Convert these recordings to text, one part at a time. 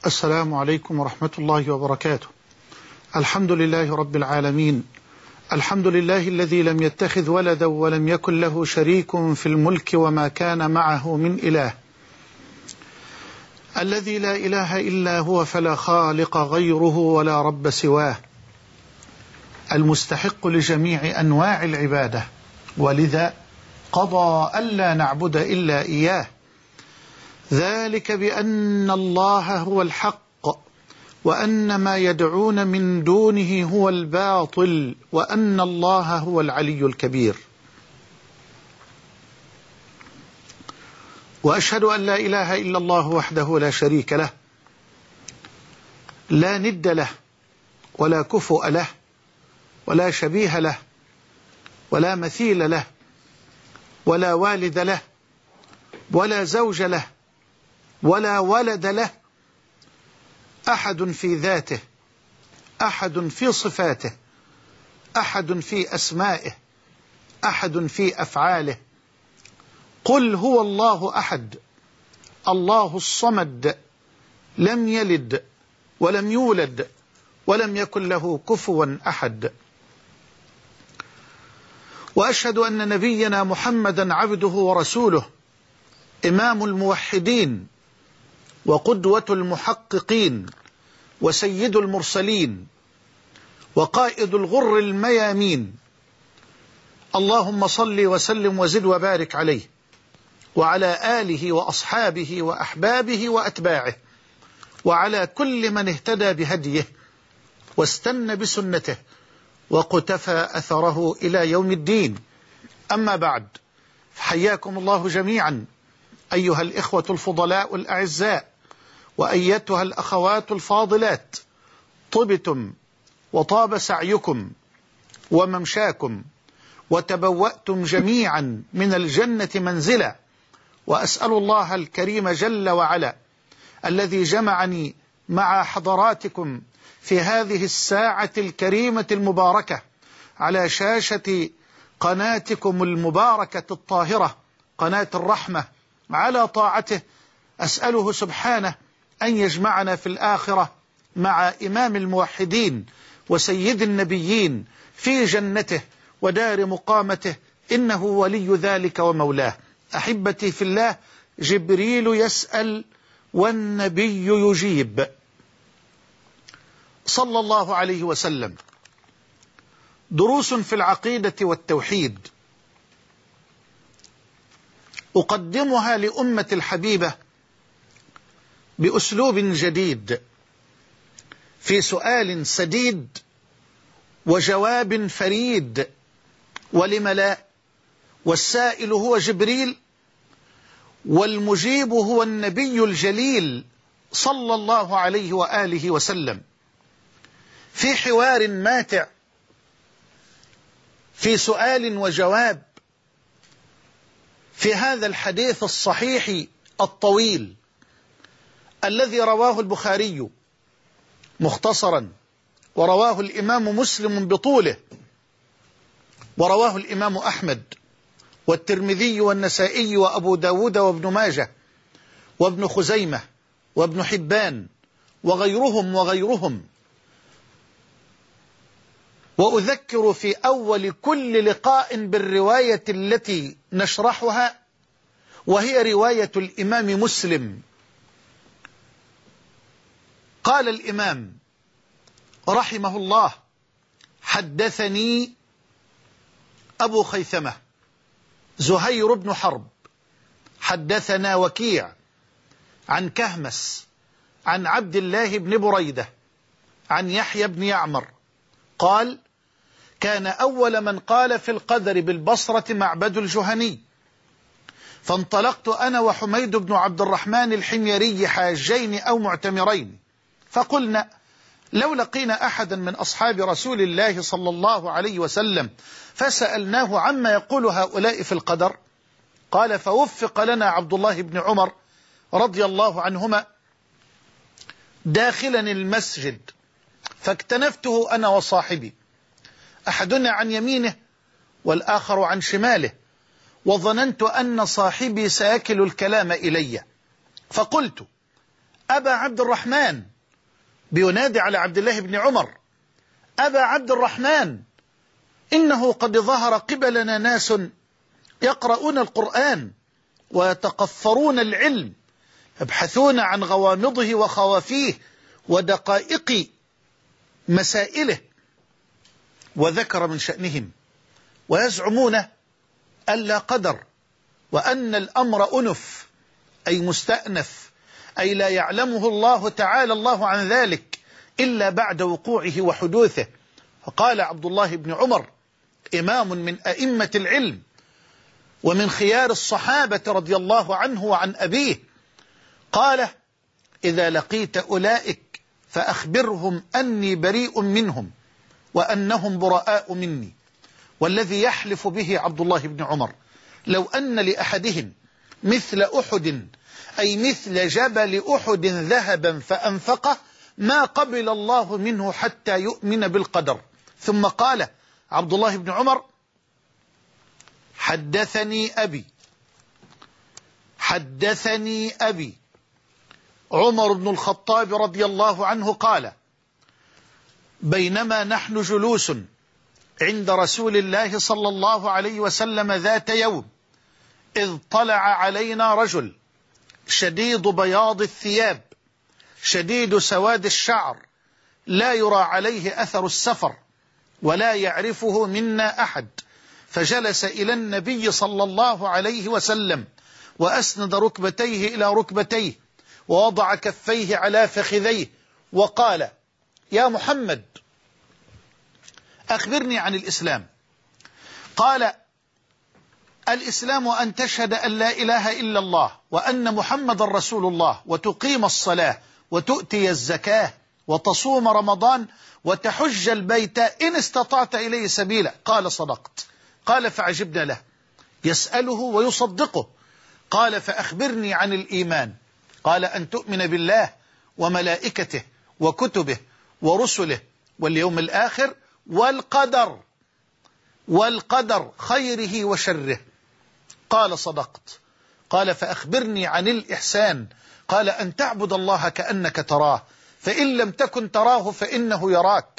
السلام عليكم ورحمة الله وبركاته. الحمد لله رب العالمين، الحمد لله الذي لم يتخذ ولدا ولم يكن له شريك في الملك وما كان معه من إله، الذي لا إله إلا هو فلا خالق غيره ولا رب سواه، المستحق لجميع أنواع العبادة، ولذا قضى ألا نعبد إلا إياه، ذلك بأن الله هو الحق وأن ما يدعون من دونه هو الباطل وأن الله هو العلي الكبير. وأشهد أن لا إله إلا الله وحده لا شريك له، لا ند له ولا كفؤ له ولا شبيه له ولا مثيل له ولا والد له ولا زوج له ولا ولد له، أحد في ذاته، أحد في صفاته، أحد في أسمائه، أحد في أفعاله. قل هو الله أحد، الله الصمد، لم يلد ولم يولد ولم يكن له كفوا أحد. وأشهد أن نبينا محمدا عبده ورسوله، إمام الموحدين وقدوة المحققين وسيد المرسلين وقائد الغر الميامين. اللهم صل وسلم وزد وبارك عليه وعلى آله وأصحابه وأحبابه وأتباعه وعلى كل من اهتدى بهديه واستنى بسنته وقتفى أثره إلى يوم الدين. أما بعد، حياكم الله جميعا أيها الإخوة الفضلاء الأعزاء وأيتها الأخوات الفاضلات، طبتم وطاب سعيكم وممشاكم وتبوأتم جميعا من الجنة منزلا، وأسأل الله الكريم جل وعلا الذي جمعني مع حضراتكم في هذه الساعة الكريمة المباركة على شاشة قناتكم المباركة الطاهرة قناة الرحمة على طاعته، أسأله سبحانه أن يجمعنا في الآخرة مع إمام الموحدين وسيد النبيين في جنته ودار مقامته، إنه ولي ذلك ومولاه. أحبتي في الله، جبريل يسأل والنبي يجيب صلى الله عليه وسلم. دروس في العقيدة والتوحيد أقدمها لأمة الحبيبة بأسلوب جديد، في سؤال سديد وجواب فريد، ولم لا؟ والسائل هو جبريل والمجيب هو النبي الجليل صلى الله عليه وآله وسلم، في حوار ماتع، في سؤال وجواب، في هذا الحديث الصحيح الطويل الذي رواه البخاري مختصرا، ورواه الإمام مسلم بطوله، ورواه الإمام أحمد والترمذي والنسائي وأبو داود وابن ماجه وابن خزيمة وابن حبان وغيرهم. وأذكر في أول كل لقاء بالرواية التي نشرحها، وهي رواية الإمام مسلم. قال الإمام رحمه الله: حدثني أبو خيثمة زهير بن حرب حدثنا وكيع عن كهمس عن عبد الله بن بريدة عن يحيى بن يعمر قال: كان أول من قال في القدر بالبصرة معبد الجهني، فانطلقت أنا وحميد بن عبد الرحمن الحميري حاجين أو معتمرين، فقلنا لو لقينا أحدا من أصحاب رسول الله صلى الله عليه وسلم فسألناه عما يقول هؤلاء في القدر. قال: فوفق لنا عبد الله بن عمر رضي الله عنهما داخلا المسجد، فاكتنفته أنا وصاحبي، أحدنا عن يمينه والآخر عن شماله، وظننت أن صاحبي سيكل الكلام إلي، فقلت: أبا عبد الرحمن، بينادي على عبد الله بن عمر: أبا عبد الرحمن، إنه قد ظهر قبلنا ناس يقرؤون القرآن ويتقفرون العلم، يبحثون عن غوامضه وخوافيه ودقائق مسائله، وذكر من شأنهم، ويزعمون ألا قدر، وأن الأمر أنف، أي مستأنف، أي لا يعلمه الله تعالى الله عن ذلك إلا بعد وقوعه وحدوثه. فقال عبد الله بن عمر، إمام من أئمة العلم ومن خيار الصحابة رضي الله عنه وعن أبيه، قال: إذا لقيت أولئك فأخبرهم أني بريء منهم وأنهم براء مني. والذي يحلف به عبد الله بن عمر: لو أن لأحدهم مثل أحد، أي مثل جبل أحد ذهبا فأنفقه، ما قبل الله منه حتى يؤمن بالقدر. ثم قال عبد الله بن عمر: حدثني أبي عمر بن الخطاب رضي الله عنه قال: بينما نحن جلوس عند رسول الله صلى الله عليه وسلم ذات يوم، إذ طلع علينا رجل شديد بياض الثياب شديد سواد الشعر، لا يرى عليه أثر السفر ولا يعرفه منا أحد، فجلس إلى النبي صلى الله عليه وسلم وأسند ركبتيه إلى ركبتيه ووضع كفيه على فخذيه وقال: يا محمد، أخبرني عن الإسلام. قال: الإسلام أن تشهد أن لا إله إلا الله وأن محمد رسول الله، وتقيم الصلاة وتؤتي الزكاة وتصوم رمضان وتحج البيت إن استطعت إليه سبيلا. قال: صدقت. قال: فعجبنا له، يسأله ويصدقه. قال: فأخبرني عن الإيمان. قال: أن تؤمن بالله وملائكته وكتبه ورسله واليوم الآخر والقدر خيره وشره. قال: صدقت. قال: فأخبرني عن الإحسان. قال: أن تعبد الله كأنك تراه، فإن لم تكن تراه فإنه يراك.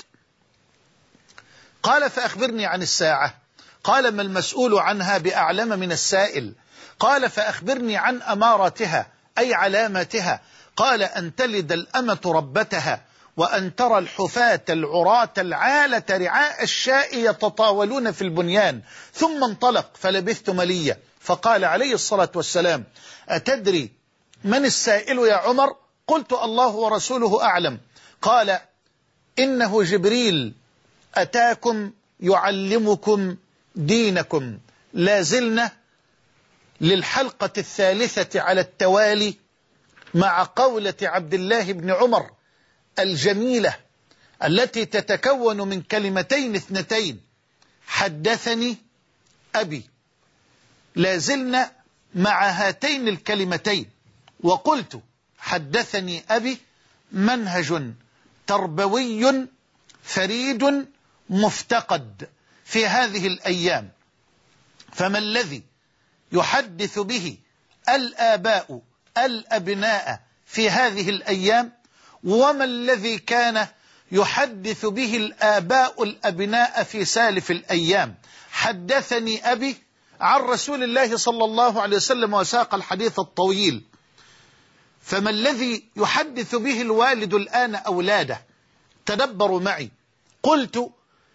قال: فأخبرني عن الساعة. قال: ما المسؤول عنها بأعلم من السائل. قال: فأخبرني عن أمارتها، أي علاماتها. قال: أن تلد الأمة ربتها، وأن ترى الحفاة العراة العالة رعاء الشاء يتطاولون في البنيان. ثم انطلق فلبثت مليا، فقال عليه الصلاة والسلام: أتدري من السائل يا عمر؟ قلت: الله ورسوله أعلم. قال: إنه جبريل أتاكم يعلمكم دينكم. لا زلنا للحلقة الثالثة على التوالي مع قولة عبد الله بن عمر الجميلة التي تتكون من كلمتين اثنتين: حدثني أبي. لا زلنا مع هاتين الكلمتين. وقلت: حدثني أبي منهج تربوي فريد مفتقد في هذه الأيام، فما الذي يحدث به الآباء الأبناء في هذه الأيام، وما الذي كان يحدث به الآباء الأبناء في سالف الأيام؟ حدثني أبي عن رسول الله صلى الله عليه وسلم وساق الحديث الطويل. فما الذي يحدث به الوالد الآن أولاده؟ تدبروا معي. قلت: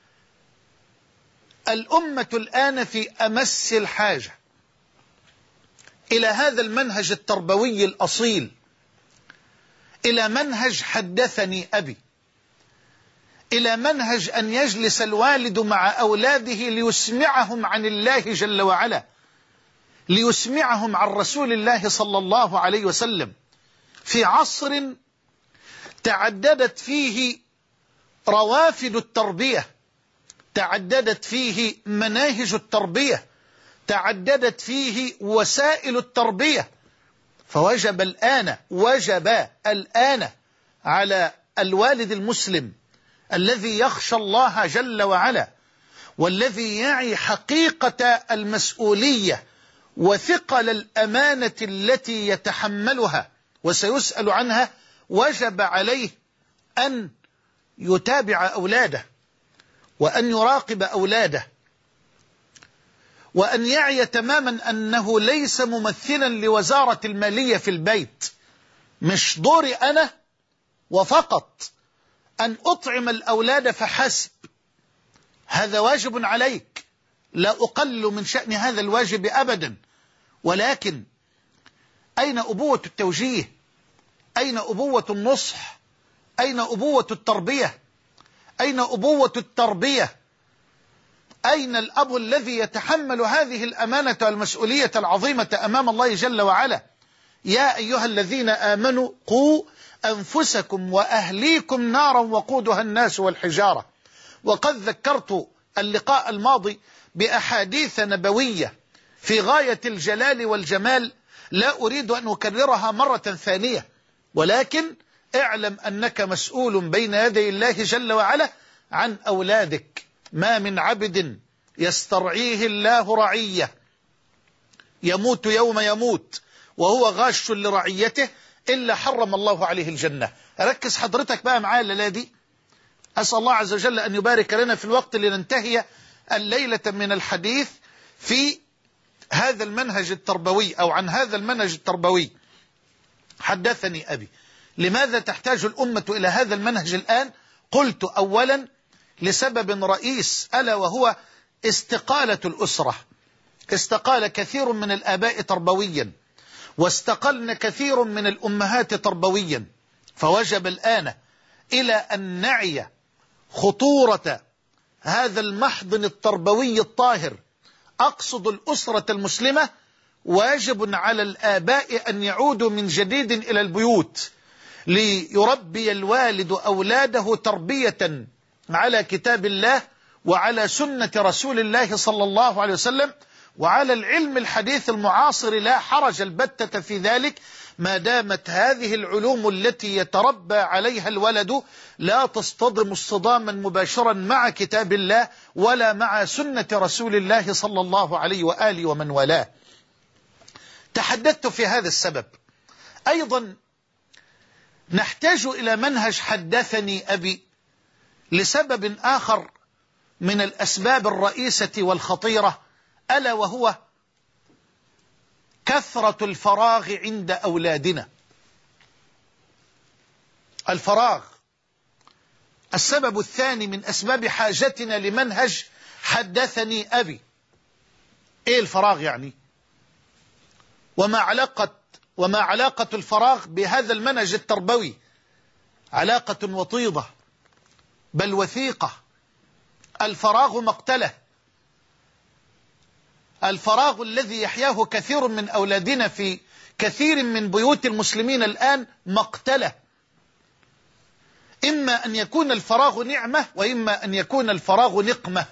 الأمة الآن في أمس الحاجة إلى هذا المنهج التربوي الأصيل، إلى منهج حدثني أبي، إلى منهج أن يجلس الوالد مع أولاده ليسمعهم عن الله جل وعلا، ليسمعهم عن رسول الله صلى الله عليه وسلم، في عصر تعددت فيه روافد التربية، تعددت فيه مناهج التربية، تعددت فيه وسائل التربية. فوجب الآن على الوالد المسلم الذي يخشى الله جل وعلا، والذي يعي حقيقة المسؤولية وثقل الأمانة التي يتحملها وسيسأل عنها، وجب عليه أن يتابع أولاده وأن يراقب أولاده وأن يعي تماما أنه ليس ممثلا لوزارة المالية في البيت. مش دوري أنا وفقط أن أطعم الأولاد فحسب، هذا واجب عليك، لا أقل من شأن هذا الواجب أبدا، ولكن أين أبوة التوجيه؟ أين أبوة النصح؟ أين أبوة التربية؟ أين أبوة التربية؟ أين الأب الذي يتحمل هذه الأمانة والمسؤولية العظيمة أمام الله جل وعلا؟ يا أيها الذين آمنوا قوا أنفسكم وأهليكم نارا وقودها الناس والحجارة. وقد ذكرت اللقاء الماضي بأحاديث نبوية في غاية الجلال والجمال، لا أريد أن أكررها مرة ثانية، ولكن اعلم أنك مسؤول بين يدي الله جل وعلا عن أولادك. ما من عبد يسترعيه الله رعية يموت يوم يموت وهو غاش لرعيته إلا حرم الله عليه الجنة. ركز حضرتك بقى معايا الليلة دي، أسأل الله عز وجل أن يبارك لنا في الوقت لننتهي الليلة من الحديث في هذا المنهج التربوي أو عن هذا المنهج التربوي. حدثني أبي لماذا تحتاج الأمة إلى هذا المنهج الآن؟ قلت أولا لسبب رئيس، ألا وهو استقالة الأسرة. استقال كثير من الآباء تربويا، واستقلن كثير من الأمهات تربويا، فوجب الآن إلى أن نعي خطورة هذا المحضن التربوي الطاهر، أقصد الأسرة المسلمة. واجب على الآباء أن يعودوا من جديد إلى البيوت ليربي الوالد أولاده تربية على كتاب الله وعلى سنة رسول الله صلى الله عليه وسلم وعلى العلم الحديث المعاصر. لا حرج البتة في ذلك ما دامت هذه العلوم التي يتربى عليها الولد لا تصطدم اصطداما مباشرا مع كتاب الله ولا مع سنة رسول الله صلى الله عليه وآله ومن والاه. تحدثت في هذا السبب. أيضا نحتاج إلى منهج حدثني أبي لسبب آخر من الأسباب الرئيسة والخطيرة، ألا وهو كثرة الفراغ عند أولادنا. الفراغ السبب الثاني من أسباب حاجتنا لمنهج حدثني أبي. إيه الفراغ يعني؟ وما علاقة الفراغ بهذا المنهج التربوي؟ علاقة وطيدة بل وثيقة. الفراغ مقتله. الفراغ الذي يحياه كثير من أولادنا في كثير من بيوت المسلمين الآن مقتله. إما أن يكون الفراغ نعمة وإما أن يكون الفراغ نقمة،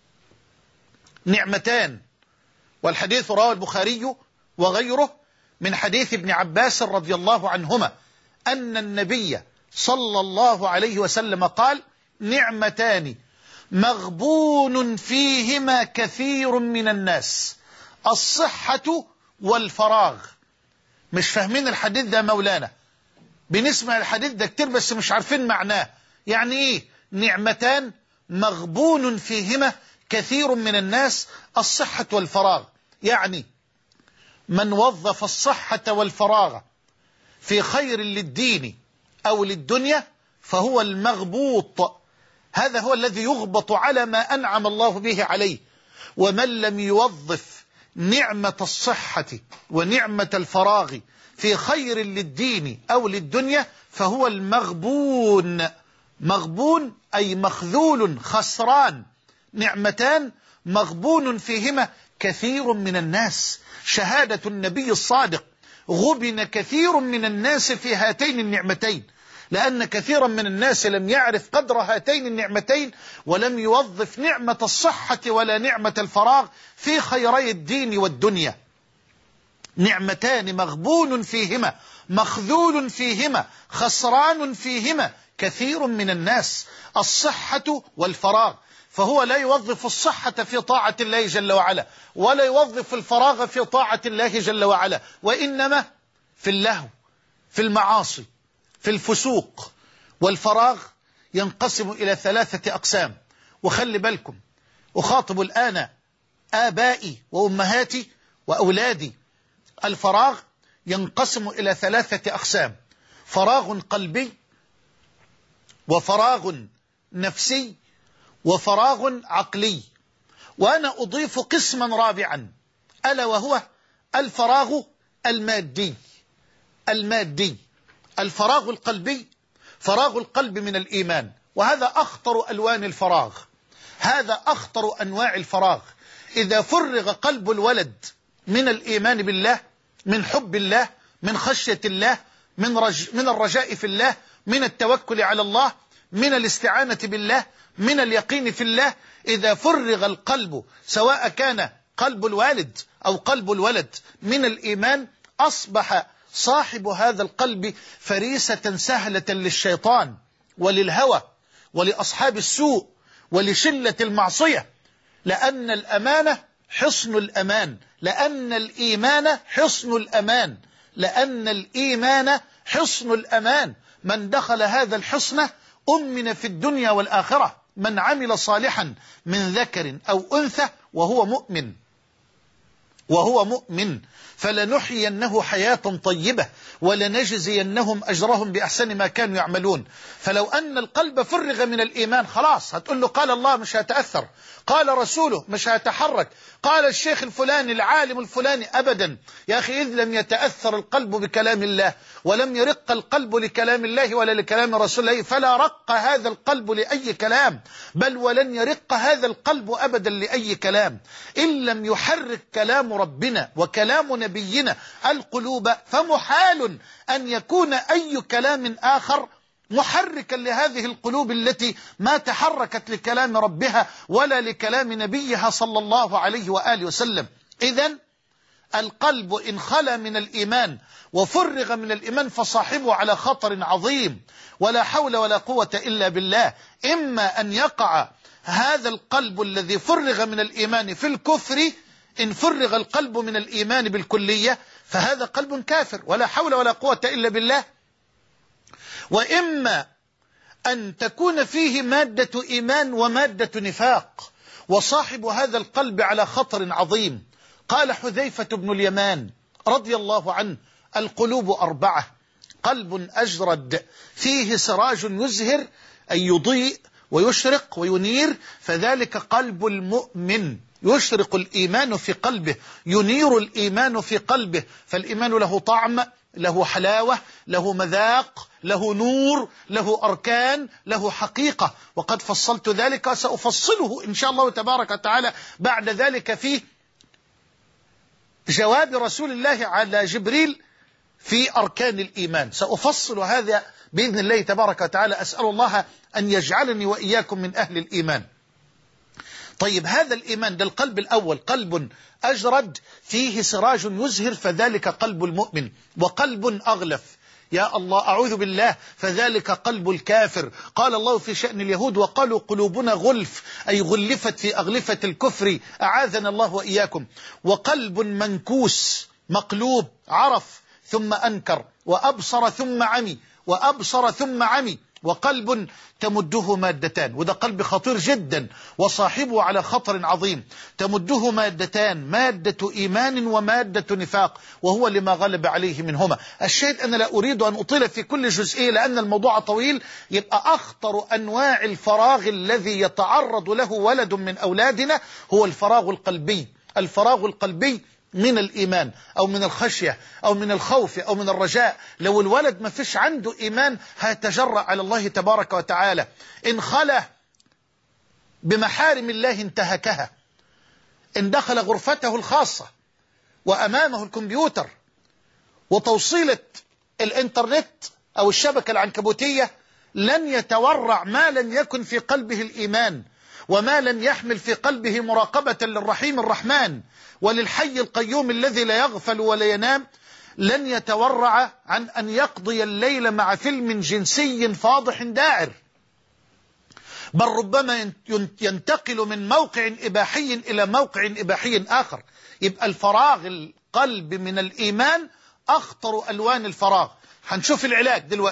نعمتان. والحديث رواه البخاري وغيره من حديث ابن عباس رضي الله عنهما أن النبي صلى الله عليه وسلم قال: نعمتان مغبون فيهما كثير من الناس، الصحة والفراغ. مش فاهمين الحديث ده مولانا، بنسمع الحديث ده كتير بس مش عارفين معناه. يعني ايه نعمتان مغبون فيهما كثير من الناس؟ الصحة والفراغ، يعني من وظف الصحة والفراغ في خير للدين أو للدنيا فهو المغبوط، هذا هو الذي يغبط على ما أنعم الله به عليه. ومن لم يوظف نعمة الصحة ونعمة الفراغ في خير للدين أو للدنيا فهو المغبون. مغبون أي مخذول خسران. نعمتان مغبون فيهما كثير من الناس. شهادة النبي الصادق: غبن كثير من الناس في هاتين النعمتين، لأن كثيرا من الناس لم يعرف قدر هاتين النعمتين ولم يوظف نعمة الصحة ولا نعمة الفراغ في خيري الدين والدنيا. نعمتان مغبون فيهما مخذول فيهما خسران فيهما كثير من الناس، الصحة والفراغ. فهو لا يوظف الصحة في طاعة الله جل وعلا ولا يوظف الفراغ في طاعة الله جل وعلا، وإنما في اللهو، في المعاصي، في في الفسوق والفراغ ينقسم إلى 3 أقسام. وخلي بالكم، أخاطب الآن آبائي وأمهاتي وأولادي. الفراغ ينقسم إلى 3 أقسام: فراغ قلبي، وفراغ نفسي، وفراغ عقلي. وأنا أضيف قسما رابعا، ألا وهو الفراغ المادي. الفراغ القلبي، فراغ القلب من الإيمان، وهذا أخطر ألوان الفراغ، هذا أخطر أنواع الفراغ. إذا فرغ قلب الولد من الإيمان بالله، من حب الله، من خشية الله، من الرجاء في الله، من التوكل على الله، من الاستعانة بالله، من اليقين في الله، إذا فرغ القلب سواء كان قلب الوالد أو قلب الولد من الإيمان، أصبح صاحب هذا القلب فريسة سهلة للشيطان وللهوى ولأصحاب السوء ولشلة المعصية. لأن الأمانة حصن الأمان، لأن الإيمان حصن الأمان، لأن الإيمان حصن الأمان. من دخل هذا الحصن أمن في الدنيا والآخرة. من عمل صالحا من ذكر أو أنثى وهو مؤمن فلنحيينه حياة طيبة ولنجزينهم أجرهم بأحسن ما كانوا يعملون. فلو أن القلب فرغ من الإيمان، خلاص هتقول له قال الله مش هتأثر، قال رسوله مش هتحرك، قال الشيخ الفلاني العالم الفلاني، أبدا يا أخي. إذ لم يتأثر القلب بكلام الله ولم يرق القلب لكلام الله ولا لكلام رسول الله، فلا رق هذا القلب لأي كلام، بل ولن يرق هذا القلب أبدا لأي كلام. إن لم يحرك كلام ربنا وكلام نبينا القلوب، فمحال أن يكون أي كلام آخر محركا لهذه القلوب التي ما تحركت لكلام ربها ولا لكلام نبيها صلى الله عليه وآله وسلم. إذن القلب إن خلا من الإيمان وفرغ من الإيمان فصاحبه على خطر عظيم، ولا حول ولا قوة إلا بالله. إما أن يقع هذا القلب الذي فرغ من الإيمان في الكفر، إن فرغ القلب من الإيمان بالكلية فهذا قلب كافر ولا حول ولا قوة إلا بالله. وإما أن تكون فيه مادة إيمان ومادة نفاق، وصاحب هذا القلب على خطر عظيم. قال حذيفة بن اليمان رضي الله عنه: القلوب 4: قلب أجرد فيه سراج يزهر، أي يضيء ويشرق وينير، فذلك قلب المؤمن. يشرق الإيمان في قلبه، ينير الإيمان في قلبه، فالإيمان له طعم، له حلاوة، له مذاق، له نور، له أركان، له حقيقة. وقد فصلت ذلك وسأفصله إن شاء الله تبارك وتعالى بعد ذلك في جواب رسول الله على جبريل في أركان الإيمان، سأفصل هذا بإذن الله تبارك وتعالى. أسأل الله أن يجعلني وإياكم من أهل الإيمان. طيب، هذا الإيمان ده القلب الأول، قلب أجرد فيه سراج يزهر، فذلك قلب المؤمن. وقلب أغلف، يا الله أعوذ بالله، فذلك قلب الكافر. قال الله في شأن اليهود: وقالوا قلوبنا غلف، أي غلفت في أغلفة الكفر، أعاذنا الله وإياكم. وقلب منكوس، مقلوب، عرف ثم أنكر، وأبصر ثم عمي، وأبصر ثم عمي. وقلب تمده مادتان، وده قلب خطير جدا وصاحبه على خطر عظيم. تمده مادتان، مادة إيمان ومادة نفاق، وهو لما غلب عليه منهما. الشاهد أنا لا أريد أن أطيل في كل جزئية لأن الموضوع طويل. يبقى أخطر أنواع الفراغ الذي يتعرض له ولد من أولادنا هو الفراغ القلبي. الفراغ القلبي من الإيمان أو من الخشية أو من الخوف أو من الرجاء. لو الولد ما فيش عنده إيمان هيتجرأ على الله تبارك وتعالى. إن خلى بمحارم الله انتهكها، إن دخل غرفته الخاصة وأمامه الكمبيوتر وتوصيلة الإنترنت أو الشبكة العنكبوتية، لن يتورع ما لم يكن في قلبه الإيمان، وما لم يحمل في قلبه مراقبة للرحيم الرحمن وللحي القيوم الذي لا يغفل ولا ينام. لن يتورع عن أن يقضي الليل مع فيلم جنسي فاضح داعر، بل ربما ينتقل من موقع إباحي إلى موقع إباحي آخر. يبقى الفراغ القلب من الإيمان أخطر ألوان الفراغ. هنشوف العلاج دلوقتي.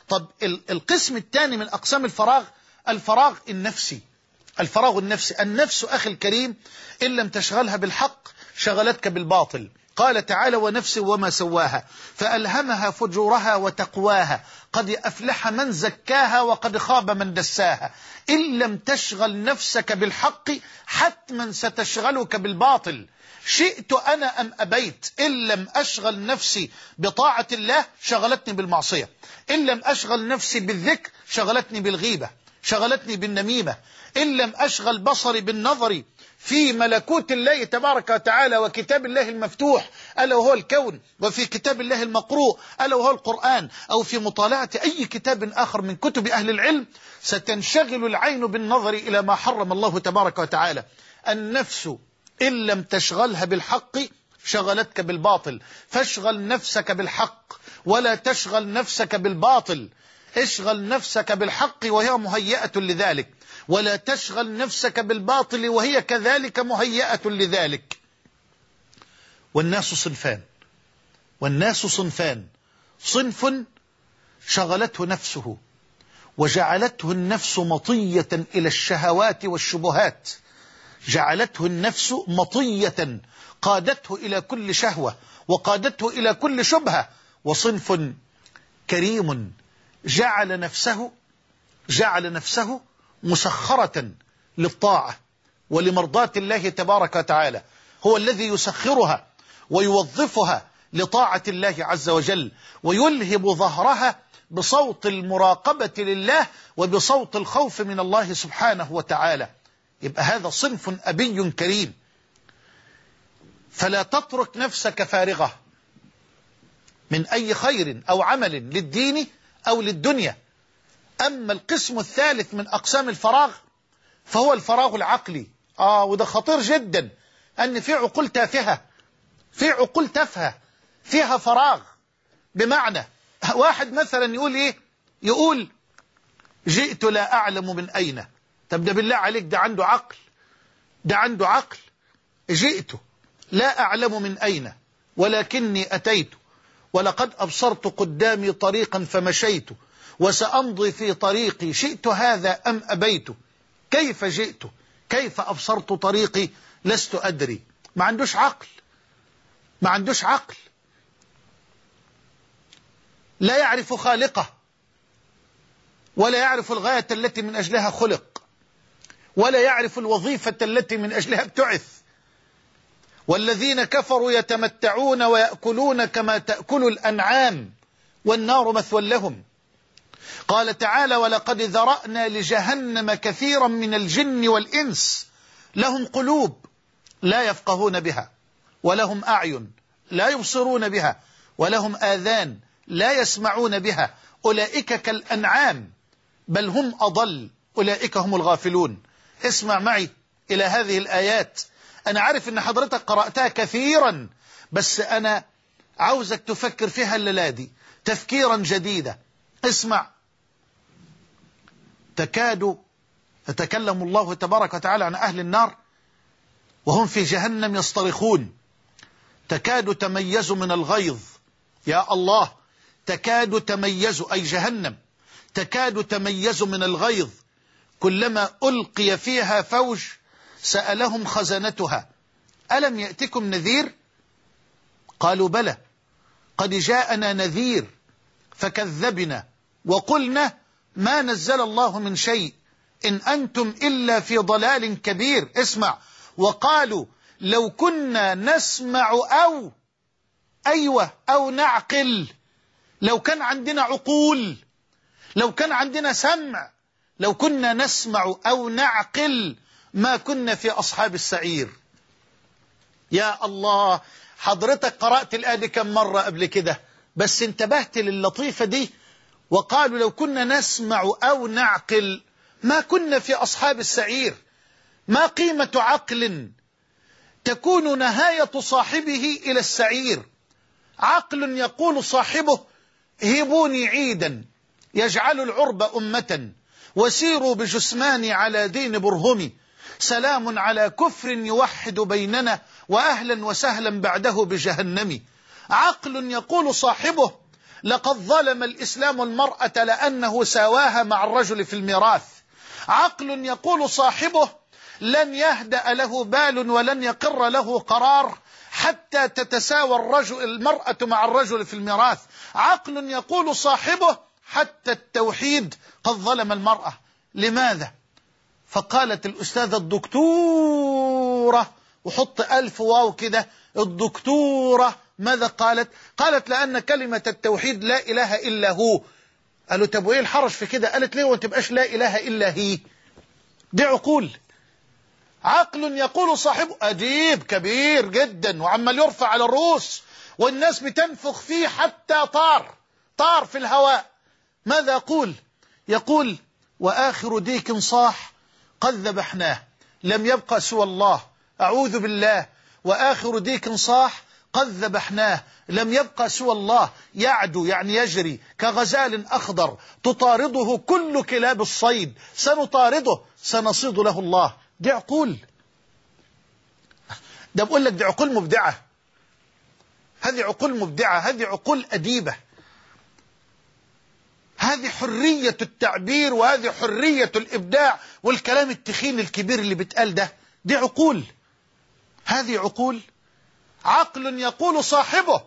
طب القسم الثاني من أقسام الفراغ، الفراغ النفسي. الفراغ النفسي، النفس أخي الكريم إن لم تشغلها بالحق شغلتك بالباطل. قال تعالى: ونفس وما سواها فألهمها فجورها وتقواها قد أفلح من زكاها وقد خاب من دساها. إن لم تشغل نفسك بالحق حتما ستشغلك بالباطل، شئت أنا أم أبيت. إن لم أشغل نفسي بطاعة الله شغلتني بالمعصية، إن لم أشغل نفسي بالذكر شغلتني بالغيبة، شغلتني بالنميمة. إن لم أشغل بصري بالنظر في ملكوت الله تبارك وتعالى وكتاب الله المفتوح ألا وهو الكون، وفي كتاب الله المقروء ألا وهو القرآن، أو في مطالعة أي كتاب آخر من كتب أهل العلم، ستنشغل العين بالنظر إلى ما حرم الله تبارك وتعالى. النفس إن لم تشغلها بالحق شغلتك بالباطل، فاشغل نفسك بالحق ولا تشغل نفسك بالباطل. اشغل نفسك بالحق وهي مهيئة لذلك، ولا تشغل نفسك بالباطل وهي كذلك مهيئة لذلك. والناس صنفان، والناس صنفان: صنف شغلته نفسه وجعلته النفس مطية إلى الشهوات والشبهات، جعلته النفس مطية قادته إلى كل شهوة وقادته إلى كل شبهة. وصنف كريم جعل نفسه مسخرة للطاعة ولمرضاة الله تبارك وتعالى، هو الذي يسخرها ويوظفها لطاعة الله عز وجل، ويلهب ظهرها بصوت المراقبة لله وبصوت الخوف من الله سبحانه وتعالى. يبقى هذا صنف أبي كريم. فلا تترك نفسك فارغة من أي خير أو عمل للدين أو للدنيا. أما القسم الثالث من أقسام الفراغ فهو الفراغ العقلي. وده خطير جدا، أن في عقول تافهة، في عقول تافهة فيها فراغ. بمعنى واحد مثلا يقول إيه؟ يقول جئت لا أعلم من أين. طب ده بالله عليك ده عنده عقل؟ ده عنده عقل؟ جئت لا أعلم من أين ولكني أتيت، ولقد أبصرت قدامي طريقا فمشيت، وسأمضي في طريقي شئت هذا أم أبيت. كيف جئت؟ كيف أبصرت طريقي؟ لست أدري. ما عندوش عقل، ما عندوش عقل. لا يعرف خالقه، ولا يعرف الغاية التي من أجلها خلق، ولا يعرف الوظيفة التي من أجلها ابتعث. والذين كفروا يتمتعون ويأكلون كما تأكل الأنعام والنار مثوى لهم. قال تعالى: ولقد ذرأنا لجهنم كثيرا من الجن والإنس لهم قلوب لا يفقهون بها، ولهم أعين لا يبصرون بها، ولهم آذان لا يسمعون بها، أولئك كالأنعام بل هم أضل، أولئك هم الغافلون. اسمع معي إلى هذه الآيات. أنا عارف أن حضرتك قرأتها كثيرا، بس أنا عاوزك تفكر فيها الليلة دي تفكيرا جديدا. اسمع: يتكلم الله تبارك وتعالى عن أهل النار وهم في جهنم يصطرخون تكاد تميز من الغيظ. يا الله، تكاد تميز، أي جهنم تكاد تميز من الغيظ، كلما ألقي فيها فوج سألهم خزنتها ألم يأتكم نذير؟ قالوا بلى قد جاءنا نذير فكذبنا وقلنا ما نزل الله من شيء إن أنتم إلا في ضلال كبير. اسمع: وقالوا لو كنا نسمع أو نعقل. لو كان عندنا عقول، لو كان عندنا سمع، لو كنا نسمع أو نعقل ما كنا في أصحاب السعير. يا الله، حضرتك قرأت الآية دي كم مرة قبل كده، بس انتبهت للطيفة دي. وقالوا لو كنا نسمع أو نعقل ما كنا في أصحاب السعير. ما قيمة عقل تكون نهاية صاحبه إلى السعير؟ عقل يقول صاحبه هبوني عيدا يجعل العرب أمة وسيروا بجثماني على دين برهمي، سلام على كفر يوحد بيننا وأهلا وسهلا بعده بجهنم. عقل يقول صاحبه لقد ظلم الإسلام المرأة لأنه ساواها مع الرجل في الميراث. عقل يقول صاحبه لن يهدأ له بال ولن يقر له قرار حتى تتساوى المرأة مع الرجل في الميراث. عقل يقول صاحبه حتى التوحيد قد ظلم المرأة. لماذا؟ فقالت الأستاذة الدكتورة، وحط 1000 واو كده، الدكتورة ماذا قالت؟ قالت لأن كلمة التوحيد لا إله إلا هو. قالوا طب وإيه الحرج في كده؟ قالت ليه وما تبقاش لا إله إلا هي؟ دي عقول. عقل يقول صاحبه أديب كبير جدا وعمال يرفع على الرؤوس والناس بتنفخ فيه حتى طار في الهواء. ماذا يقول؟ يقول وآخر ديك صاح قد ذبحناه لم يبقى سوى الله. أعوذ بالله. وآخر ديك صاح قد ذبحناه لم يبقى سوى الله. يعدو يعني يجري كغزال أخضر تطارده كل كلاب الصيد، سنطارده سنصيد له الله. دي عقول. ده بقول لك دي عقول مبدعة، هذه عقول مبدعة، هذه عقول أديبة، هذه حرية التعبير وهذه حرية الإبداع. والكلام التخين الكبير اللي بيتقال ده دي عقول. هذه عقول. عقل يقول صاحبه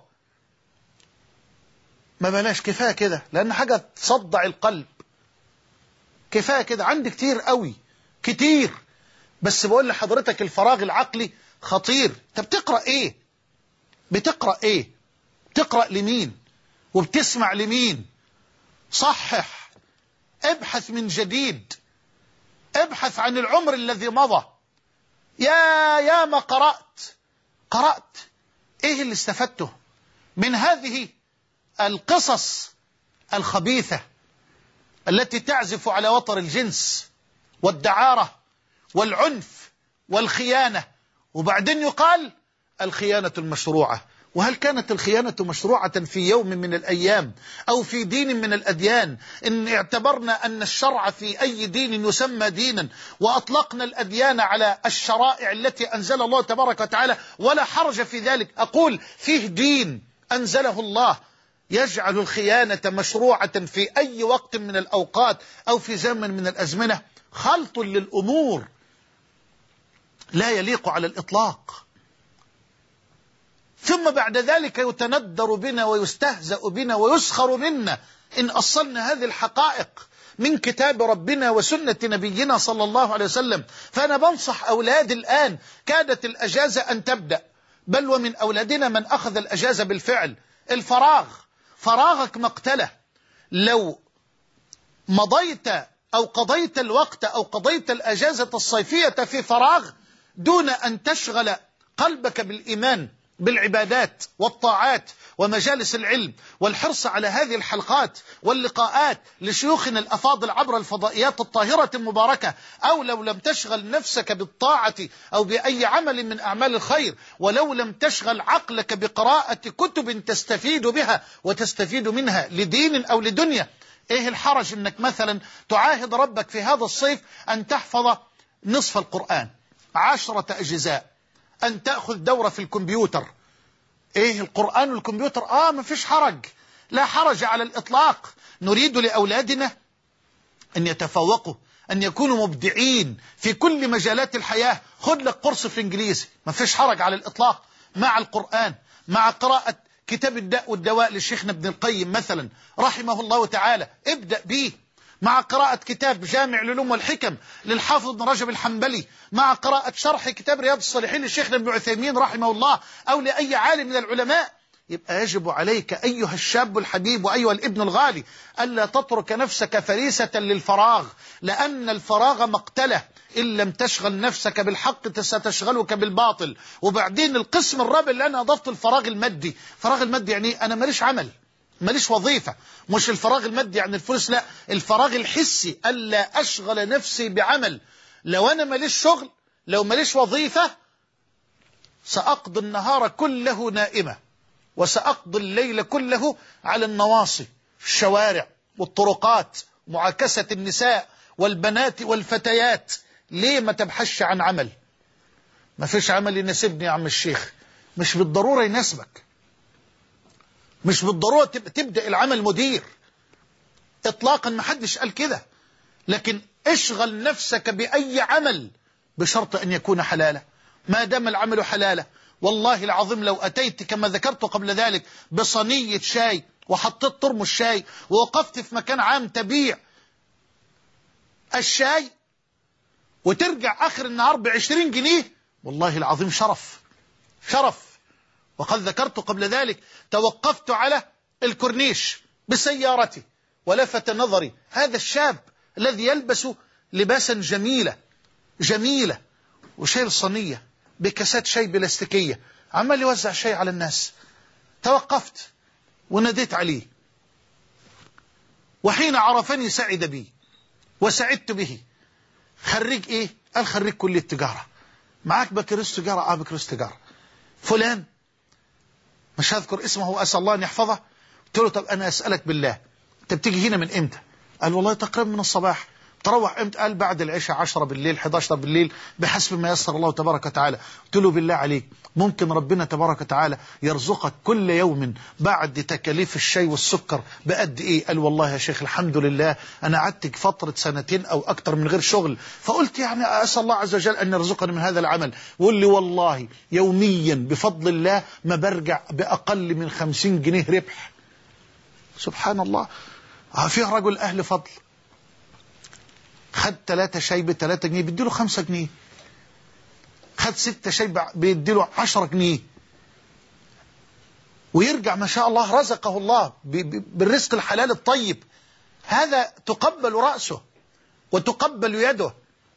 ما بلاش، كفاية كده، لأن حاجة تصدع القلب. كفاية كده، عندي كتير قوي كتير. بس بقول لحضرتك الفراغ العقلي خطير. انت بتقرأ ايه؟ بتقرأ ايه؟ بتقرأ لمين؟ وبتسمع لمين؟ صحح، ابحث من جديد، ابحث عن العمر الذي مضى. يا ما قرأت ايه اللي استفدته من هذه القصص الخبيثة التي تعزف على وتر الجنس والدعارة والعنف والخيانة. وبعدين يقال الخيانة المشروعة. وهل كانت الخيانة مشروعة في يوم من الأيام أو في دين من الأديان؟ إن اعتبرنا أن الشرع في أي دين يسمى دينا وأطلقنا الأديان على الشرائع التي أنزل الله تبارك وتعالى ولا حرج في ذلك. أقول فيه دين أنزله الله يجعل الخيانة مشروعة في أي وقت من الأوقات أو في زمن من الأزمنة. خلط للأمور لا يليق على الإطلاق. ثم بعد ذلك يتندر بنا ويستهزأ بنا ويسخر منا إن أصلنا هذه الحقائق من كتاب ربنا وسنة نبينا صلى الله عليه وسلم. فأنا بنصح أولادي الآن، كادت الأجازة أن تبدأ، بل ومن أولادنا من أخذ الأجازة بالفعل. فراغك مقتله. لو مضيت أو قضيت الوقت أو قضيت الأجازة الصيفية في فراغ دون أن تشغل قلبك بالإيمان بالعبادات والطاعات ومجالس العلم والحرص على هذه الحلقات واللقاءات لشيوخنا الأفاضل عبر الفضائيات الطاهرة المباركة، أو لو لم تشغل نفسك بالطاعة أو بأي عمل من أعمال الخير، ولو لم تشغل عقلك بقراءة كتب تستفيد بها وتستفيد منها لدين أو لدنيا، إيه الحرج أنك مثلا تعاهد ربك في هذا الصيف أن تحفظ نصف القرآن 10 أجزاء، أن تأخذ دورة في الكمبيوتر. إيه القرآن والكمبيوتر؟ ما فيش حرج، لا حرج على الإطلاق. نريد لأولادنا أن يتفوقوا، أن يكونوا مبدعين في كل مجالات الحياة. خذ لك قرص في الإنجليزي، ما فيش حرج على الإطلاق، مع القرآن، مع قراءة كتاب الداء والدواء للشيخنا ابن القيم مثلا رحمه الله تعالى، ابدأ به، مع قراءة كتاب جامع العلوم والحكم للحافظ ابن رجب الحنبلي، مع قراءة شرح كتاب رياض الصالحين للشيخنا ابن عثيمين رحمه الله، أو لأي عالم من العلماء. يبقى يجب عليك أيها الشاب الحبيب وأيها الابن الغالي ألا تترك نفسك فريسة للفراغ، لأن الفراغ مقتله. إن لم تشغل نفسك بالحق ستشغلك بالباطل. وبعدين القسم الرابع اللي أنا أضفت الفراغ المادي. فراغ المادي يعني أنا ماليش عمل، ماليش وظيفة. مش الفراغ المادي يعني الفلوس، لا، الفراغ الحسي، ألا أشغل نفسي بعمل. لو أنا ماليش شغل، لو ماليش وظيفة، سأقضي النهار كله نائمة، وسأقضي الليل كله على النواصي في الشوارع والطرقات، معاكسة النساء والبنات والفتيات. ليه ما تبحثش عن عمل؟ ما فيش عمل يناسبني يا عم الشيخ. مش بالضرورة يناسبك، مش بالضرورة تبدأ العمل مدير إطلاقا، ما حدش قال كده، لكن اشغل نفسك بأي عمل بشرط أن يكون حلالا. ما دام العمل حلالا، والله العظيم لو أتيت كما ذكرت قبل ذلك بصينية شاي وحطيت ترمس شاي ووقفت في مكان عام تبيع الشاي وترجع آخر النهار ب20 جنيه، والله العظيم شرف. وقد ذكرت قبل ذلك توقفت على الكورنيش بسيارتي ولفت نظري هذا الشاب الذي يلبس لباسا جميلة وشايل صينية بكاسات شاي بلاستيكية عمال يوزع شاي على الناس. توقفت وناديت عليه، وحين عرفني سعد بي وسعدت به. خريج ايه؟ قال خريج كلية تجارة. معاك بكالوريوس تجارة؟ بكالوريوس تجارة. فلان مش هذكر اسمه وأسأل الله أن يحفظه. قلت له طب أنا أسألك بالله، أنت بتيجي هنا من إمتى؟ قال والله تقريبا من الصباح. تروح إمتى؟ قال بعد العشاء 10 بالليل 11 بالليل بحسب ما يسر الله تبارك وتعالى. قلت له بالله عليك ممكن ربنا تبارك وتعالى يرزقك كل يوم بعد تكاليف الشاي والسكر بقد إيه؟ قال والله يا شيخ الحمد لله أنا قعدت فترة 2 أو أكتر من غير شغل، فقلت يعني أسأل الله عز وجل أن يرزقني من هذا العمل. وقال لي والله يوميا بفضل الله ما برجع بأقل من 50 جنيه ربح. سبحان الله. فيه رجل أهل فضل خد 3 شاي ب3 جنيه بيديله 5 جنيه، خد 6 شاي بيديله 10 جنيه، ويرجع ما شاء الله رزقه الله بالرزق الحلال الطيب. هذا تقبل رأسه وتقبل يده.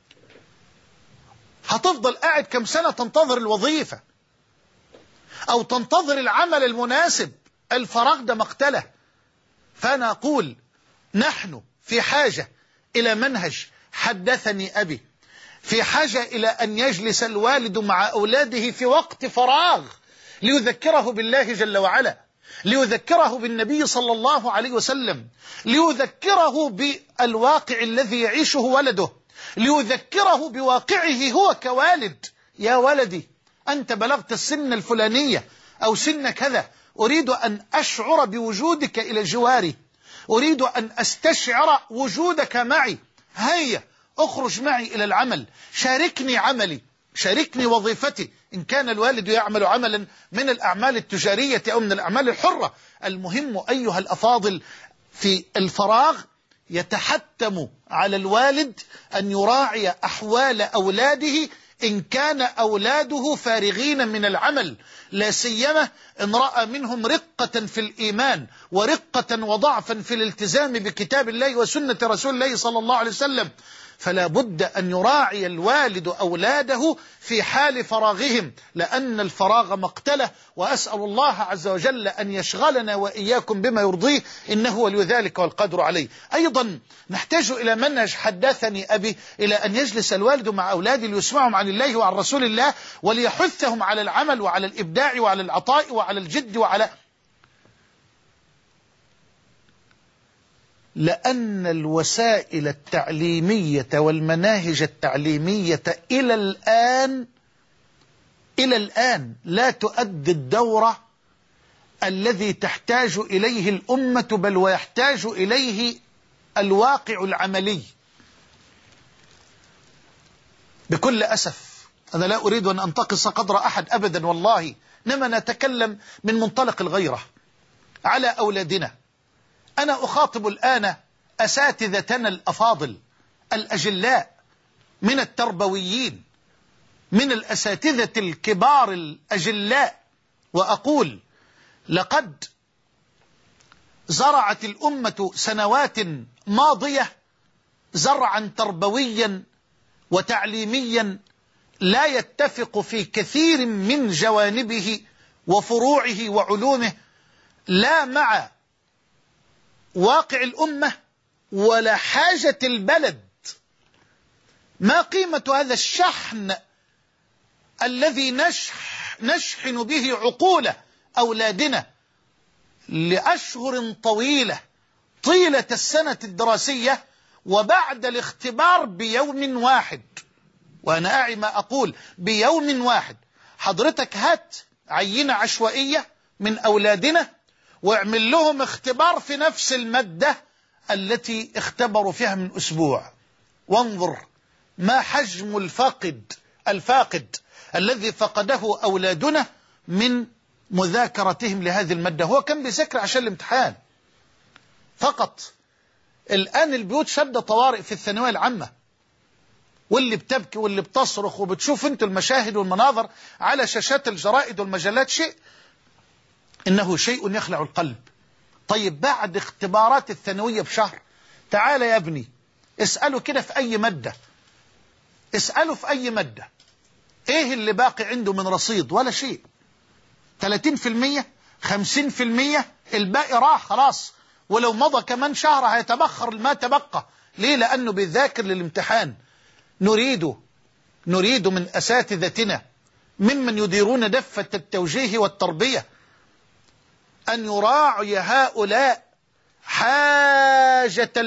هتفضل قاعد كم سنة تنتظر الوظيفة أو تنتظر العمل المناسب؟ الفراغ ده مقتله. فأنا أقول نحن في حاجة إلى منهج حدثني أبي، في حاجة إلى أن يجلس الوالد مع أولاده في وقت فراغ ليذكره بالله جل وعلا، ليذكره بالنبي صلى الله عليه وسلم، ليذكره بالواقع الذي يعيشه ولده، ليذكره بواقعه هو كوالد. يا ولدي أنت بلغت السن الفلانية أو سن كذا، أريد أن أشعر بوجودك إلى جواري، أريد أن أستشعر وجودك معي. هيا أخرج معي إلى العمل، شاركني عملي، شاركني وظيفتي. إن كان الوالد يعمل عملا من الأعمال التجارية أو من الأعمال الحرة، المهم أيها الأفاضل في الفراغ يتحتم على الوالد أن يراعي أحوال أولاده إن كان أولاده فارغين من العمل، لا سيما إن رأى منهم رقة في الإيمان ورقة وضعفا في الالتزام بكتاب الله وسنة رسول الله صلى الله عليه وسلم. فلا بد أن يراعي الوالد أولاده في حال فراغهم، لأن الفراغ مقتله. وأسأل الله عز وجل أن يشغلنا وإياكم بما يرضيه، إنه ولي ذلك والقدر عليه. أيضا نحتاج إلى منهج حدثني أبي، إلى أن يجلس الوالد مع أولاده ليسمعهم عن الله وعن رسول الله، وليحثهم على العمل وعلى الإبداع وعلى العطاء وعلى الجد لأن الوسائل التعليمية والمناهج التعليمية إلى الآن لا تؤدي الدور الذي تحتاج إليه الأمة، بل ويحتاج إليه الواقع العملي. بكل أسف أنا لا أريد أن أنتقص قدر أحد أبدا والله، إنما نتكلم من منطلق الغيرة على أولادنا. أنا أخاطب الآن أساتذتنا الأفاضل الأجلاء من التربويين، من الأساتذة الكبار الأجلاء، وأقول لقد زرعت الأمة سنوات ماضية زرعا تربويا وتعليميا لا يتفق في كثير من جوانبه وفروعه وعلومه لا مع واقع الأمة ولا حاجة البلد. ما قيمة هذا الشحن الذي نشحن به عقول أولادنا لأشهر طويلة طيلة السنة الدراسية، وبعد الاختبار بيوم واحد، وأنا أعي ما أقول بيوم واحد، حضرتك هات عينة عشوائية من أولادنا واعمل لهم اختبار في نفس المادة التي اختبروا فيها من أسبوع، وانظر ما حجم الفاقد الذي فقده أولادنا من مذاكرتهم لهذه المادة. هو كان بيذاكر عشان الامتحان فقط. الآن البيوت شد طوارئ في الثانوية العامة، واللي بتبكي واللي بتصرخ، وبتشوف انتوا المشاهد والمناظر على شاشات الجرائد والمجلات، إنه شيء يخلع القلب. طيب بعد اختبارات الثانوية بشهر، تعال يا ابني اسأله كده في أي مادة، اسأله في أي مادة ايه اللي باقي عنده من رصيد؟ ولا شيء. 30%، 50%، الباقي راح خلاص، ولو مضى كمان شهر هيتبخر ما تبقى. ليه؟ لأنه بيذاكر للامتحان. نريد من أساتذتنا ممن يديرون دفة التوجيه والتربية أن يراعي هؤلاء حاجة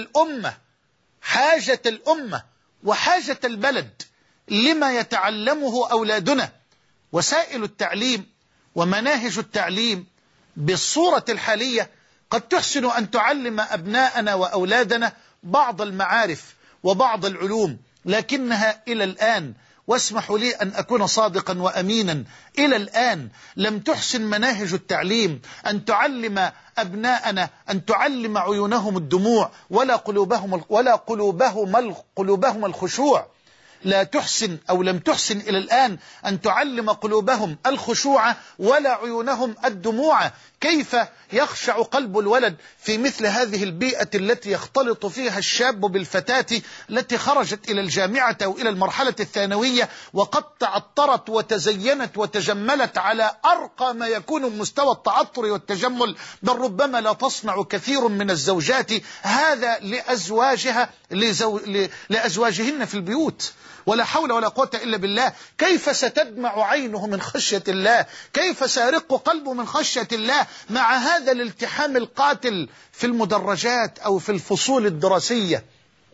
الأمة وحاجة البلد لما يتعلمه أولادنا. وسائل التعليم ومناهج التعليم بالصورة الحالية قد تحسن أن تعلم أبناءنا وأولادنا بعض المعارف وبعض العلوم، لكنها إلى الآن، واسمحوا لي أن أكون صادقا وأمينا، إلى الآن لم تحسن مناهج التعليم أن تعلم أبناءنا، أن تعلم عيونهم الدموع ولا قلوبهم الخشوع. لا تحسن أو لم تحسن إلى الآن أن تعلم قلوبهم الخشوع ولا عيونهم الدموع. كيف يخشع قلب الولد في مثل هذه البيئة التي يختلط فيها الشاب بالفتاة التي خرجت إلى الجامعة أو إلى المرحلة الثانوية وقد تعطرت وتزينت وتجملت على أرقى ما يكون مستوى التعطر والتجمل، بل ربما لا تصنع كثير من الزوجات هذا لأزواجهن في البيوت. ولا حول ولا قوة إلا بالله. كيف ستدمع عينه من خشية الله؟ كيف سيرق قلبه من خشية الله مع هذا الالتحام القاتل في المدرجات أو في الفصول الدراسية؟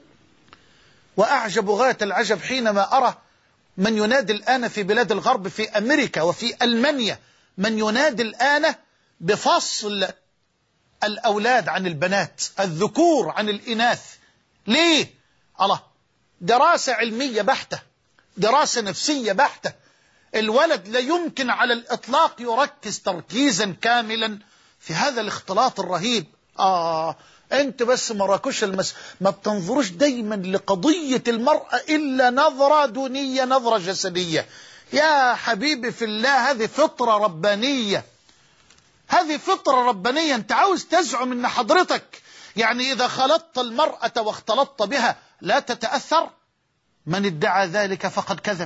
وأعجب غاية العجب حينما أرى من ينادي الآن في بلاد الغرب، في أمريكا وفي ألمانيا، من ينادي الآن بفصل الأولاد عن البنات، الذكور عن الإناث. ليه؟ الله، دراسة علمية بحتة، دراسة نفسية بحتة. الولد لا يمكن على الإطلاق يركز تركيزا كاملا في هذا الاختلاط الرهيب. انت بس مراكش ما بتنظروش دايما لقضية المرأة إلا نظرة دونية، نظرة جسدية. يا حبيبي في الله، هذه فطرة ربانية، هذه فطرة ربانية. انت عاوز تزعم ان حضرتك يعني إذا خلطت المرأة واختلطت بها لا تتأثر؟ من ادعى ذلك فقد كذب،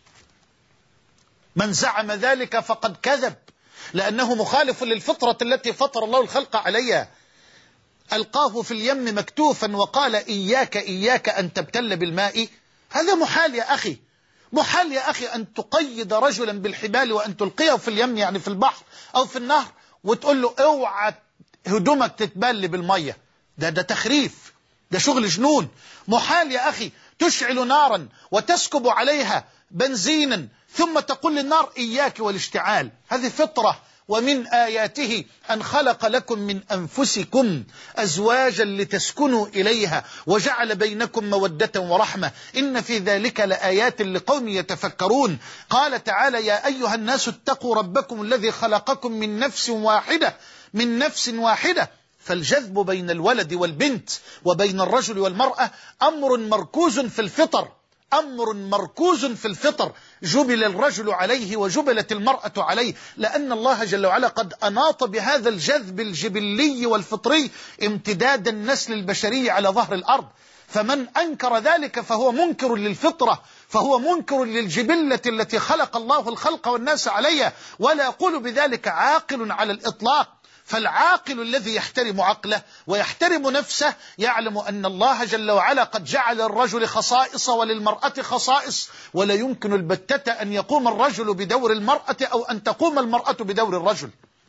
من زعم ذلك فقد كذب، لأنه مخالف للفطرة التي فطر الله الخلق عليها. ألقاه في اليم مكتوفا وقال إياك أن تبتل بالماء. هذا محال يا أخي، محال يا أخي أن تقيد رجلا بالحبال وأن تلقيه في اليم، يعني في البحر أو في النهر، وتقول له اوعى هدومك تتبل بالمية. ده تخريف، ده شغل جنون. محال يا أخي تشعل نارا وتسكب عليها بنزينا ثم تقول للنار إياك والاشتعال. هذه فطرة. ومن آياته أن خلق لكم من أنفسكم أزواجا لتسكنوا إليها وجعل بينكم مودة ورحمة إن في ذلك لآيات لقوم يتفكرون. قال تعالى يا أيها الناس اتقوا ربكم الذي خلقكم من نفس واحدة. فالجذب بين الولد والبنت وبين الرجل والمرأة أمر مركوز في الفطر، أمر مركوز في الفطر، جبل الرجل عليه وجبلت المرأة عليه، لأن الله جل وعلا قد أناط بهذا الجذب الجبلي والفطري امتداد النسل البشري على ظهر الأرض. فمن أنكر ذلك فهو منكر للفطرة، فهو منكر للجبلة التي خلق الله الخلق والناس عليها، ولا يقول بذلك عاقل على الإطلاق. فالعاقل الذي يحترم عقله ويحترم نفسه يعلم أن الله جل وعلا قد جعل للرجل خصائص وللمرأة خصائص، ولا يمكن البتة أن يقوم الرجل بدور المرأة أو أن تقوم المرأة بدور الرجل.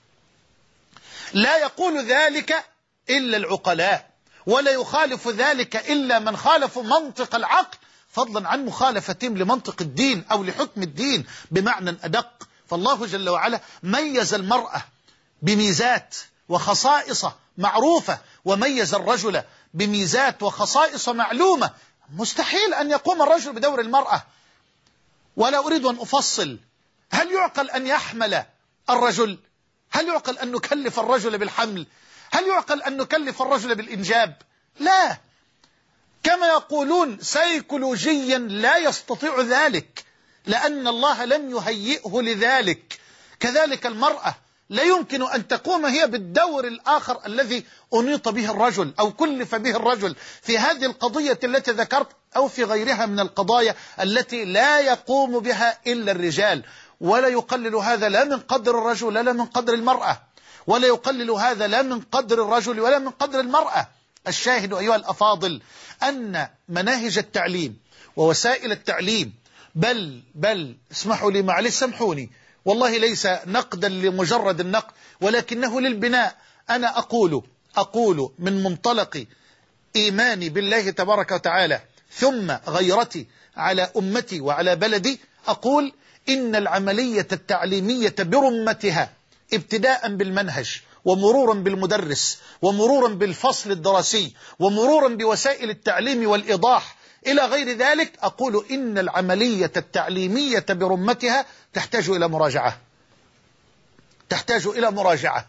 لا يقول ذلك إلا العقلاء، ولا يخالف ذلك إلا من خالف منطق العقل، فضلا عن مخالفتهم لمنطق الدين أو لحكم الدين بمعنى أدق. فالله جل وعلا ميز المرأة بميزات وخصائص معروفة، وميز الرجل بميزات وخصائص معلومة. مستحيل أن يقوم الرجل بدور المرأة. ولا أريد أن أفصل. هل يعقل أن يحمل الرجل؟ هل يعقل أن نكلف الرجل بالحمل؟ هل يعقل أن نكلف الرجل بالإنجاب؟ لا. كما يقولون سيكولوجيا لا يستطيع ذلك، لأن الله لم يهيئه لذلك. كذلك المرأة لا يمكن أن تقوم هي بالدور الآخر الذي أنيط به الرجل أو كلف به الرجل في هذه القضية التي ذكرت، أو في غيرها من القضايا التي لا يقوم بها إلا الرجال. ولا يقلل هذا لا من قدر الرجل ولا من قدر المرأة، ولا يقلل هذا لا من قدر الرجل ولا من قدر المرأة. الشاهد أيها الأفاضل أن مناهج التعليم ووسائل التعليم، بل اسمحوا لي معلش سامحوني، والله ليس نقدا لمجرد النقد ولكنه للبناء. أنا أقول من منطلق إيماني بالله تبارك وتعالى ثم غيرتي على أمتي وعلى بلدي، أقول إن العملية التعليمية برمتها ابتداء بالمنهج ومرورا بالمدرس ومرورا بالفصل الدراسي ومرورا بوسائل التعليم والإيضاح إلى غير ذلك، أقول إن العملية التعليمية برمتها تحتاج إلى مراجعة، تحتاج إلى مراجعة.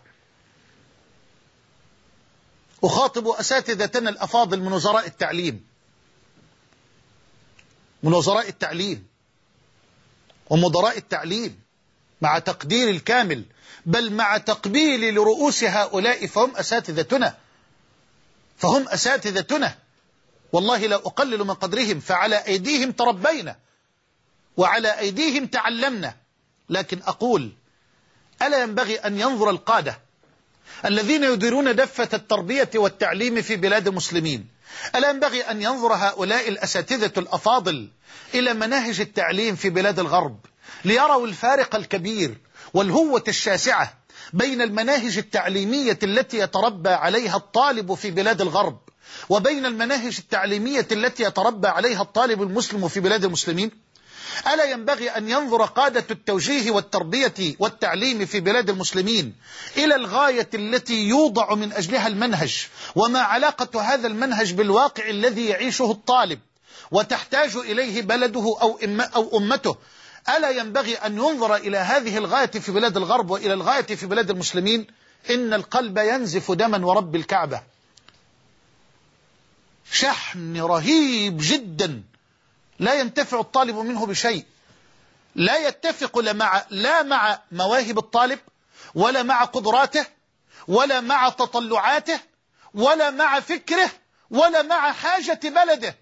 أخاطب أساتذتنا الأفاضل من وزراء التعليم، من وزراء التعليم ومدراء التعليم، مع تقدير الكامل بل مع تقبيل لرؤوس هؤلاء، فهم أساتذتنا والله لا أقلل من قدرهم، فعلى أيديهم تربينا وعلى أيديهم تعلمنا. لكن أقول ألا ينبغي أن ينظر القادة الذين يديرون دفة التربية والتعليم في بلاد المسلمين، ألا ينبغي أن ينظر هؤلاء الأساتذة الأفاضل إلى مناهج التعليم في بلاد الغرب ليروا الفارق الكبير والهوة الشاسعة بين المناهج التعليمية التي يتربى عليها الطالب في بلاد الغرب وبين المناهج التعليمية التي يتربى عليها الطالب المسلم في بلاد المسلمين؟ ألا ينبغي أن ينظر قادة التوجيه والتربية والتعليم في بلاد المسلمين إلى الغاية التي يوضع من أجلها المنهج، وما علاقة هذا المنهج بالواقع الذي يعيشه الطالب وتحتاج إليه بلده أو أمته؟ ألا ينبغي أن ينظر إلى هذه الغاية في بلاد الغرب وإلى الغاية في بلاد المسلمين؟ إن القلب ينزف دما ورب الكعبة. شحن رهيب جدا لا ينتفع الطالب منه بشيء، لا يتفق لا مع مواهب الطالب ولا مع قدراته ولا مع تطلعاته ولا مع فكره ولا مع حاجة بلده.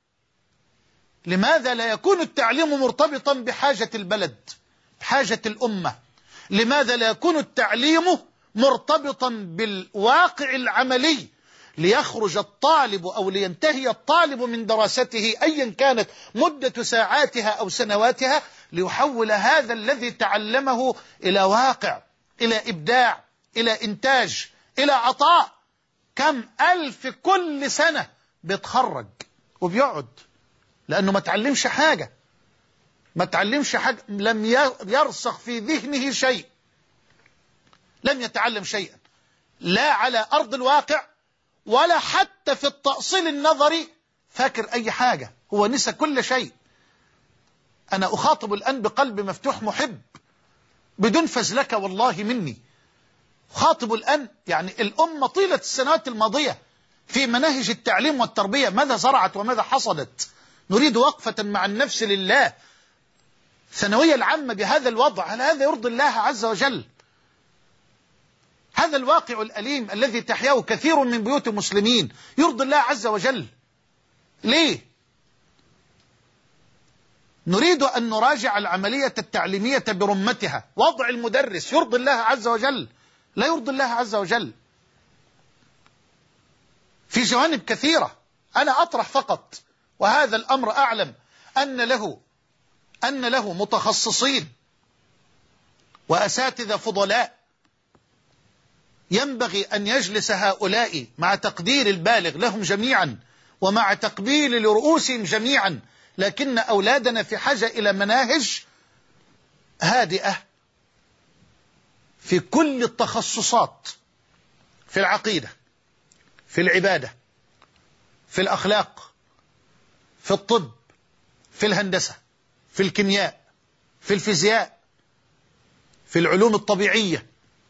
لماذا لا يكون التعليم مرتبطا بحاجة البلد، بحاجة الأمة؟ لماذا لا يكون التعليم مرتبطا بالواقع العملي ليخرج الطالب أو لينتهي الطالب من دراسته أيا كانت مدة ساعاتها أو سنواتها ليحول هذا الذي تعلمه إلى واقع، إلى إبداع، إلى إنتاج، إلى عطاء؟ كم ألف كل سنة بيتخرج وبيقعد لأنه ما تعلمش حاجة، لم يرسخ في ذهنه شيء، لم يتعلم شيئا لا على أرض الواقع ولا حتى في التأصيل النظري فاكر أي حاجة، هو نسى كل شيء. أنا أخاطب الآن بقلب مفتوح محب بدون فزلكة والله مني. أخاطب الآن يعني الأمة طيلة السنوات الماضية في مناهج التعليم والتربية ماذا زرعت وماذا حصدت؟ نريد وقفة مع النفس لله. الثانوية العامة بهذا الوضع، هل هذا يرضي الله عز وجل؟ هذا الواقع الأليم الذي تحياه كثير من بيوت المسلمين يرضي الله عز وجل؟ ليه؟ نريد أن نراجع العملية التعليمية برمتها. وضع المدرس يرضي الله عز وجل؟ لا يرضي الله عز وجل في جوانب كثيرة. أنا أطرح فقط، وهذا الأمر أعلم أن له متخصصين وأساتذة فضلاء، ينبغي أن يجلس هؤلاء مع تقدير البالغ لهم جميعا ومع تقبيل لرؤوسهم جميعا، لكن أولادنا في حاجة إلى مناهج هادئة في كل التخصصات في العقيدة، في العبادة، في الأخلاق، في الطب، في الهندسة، في الكيمياء، في الفيزياء، في العلوم الطبيعية،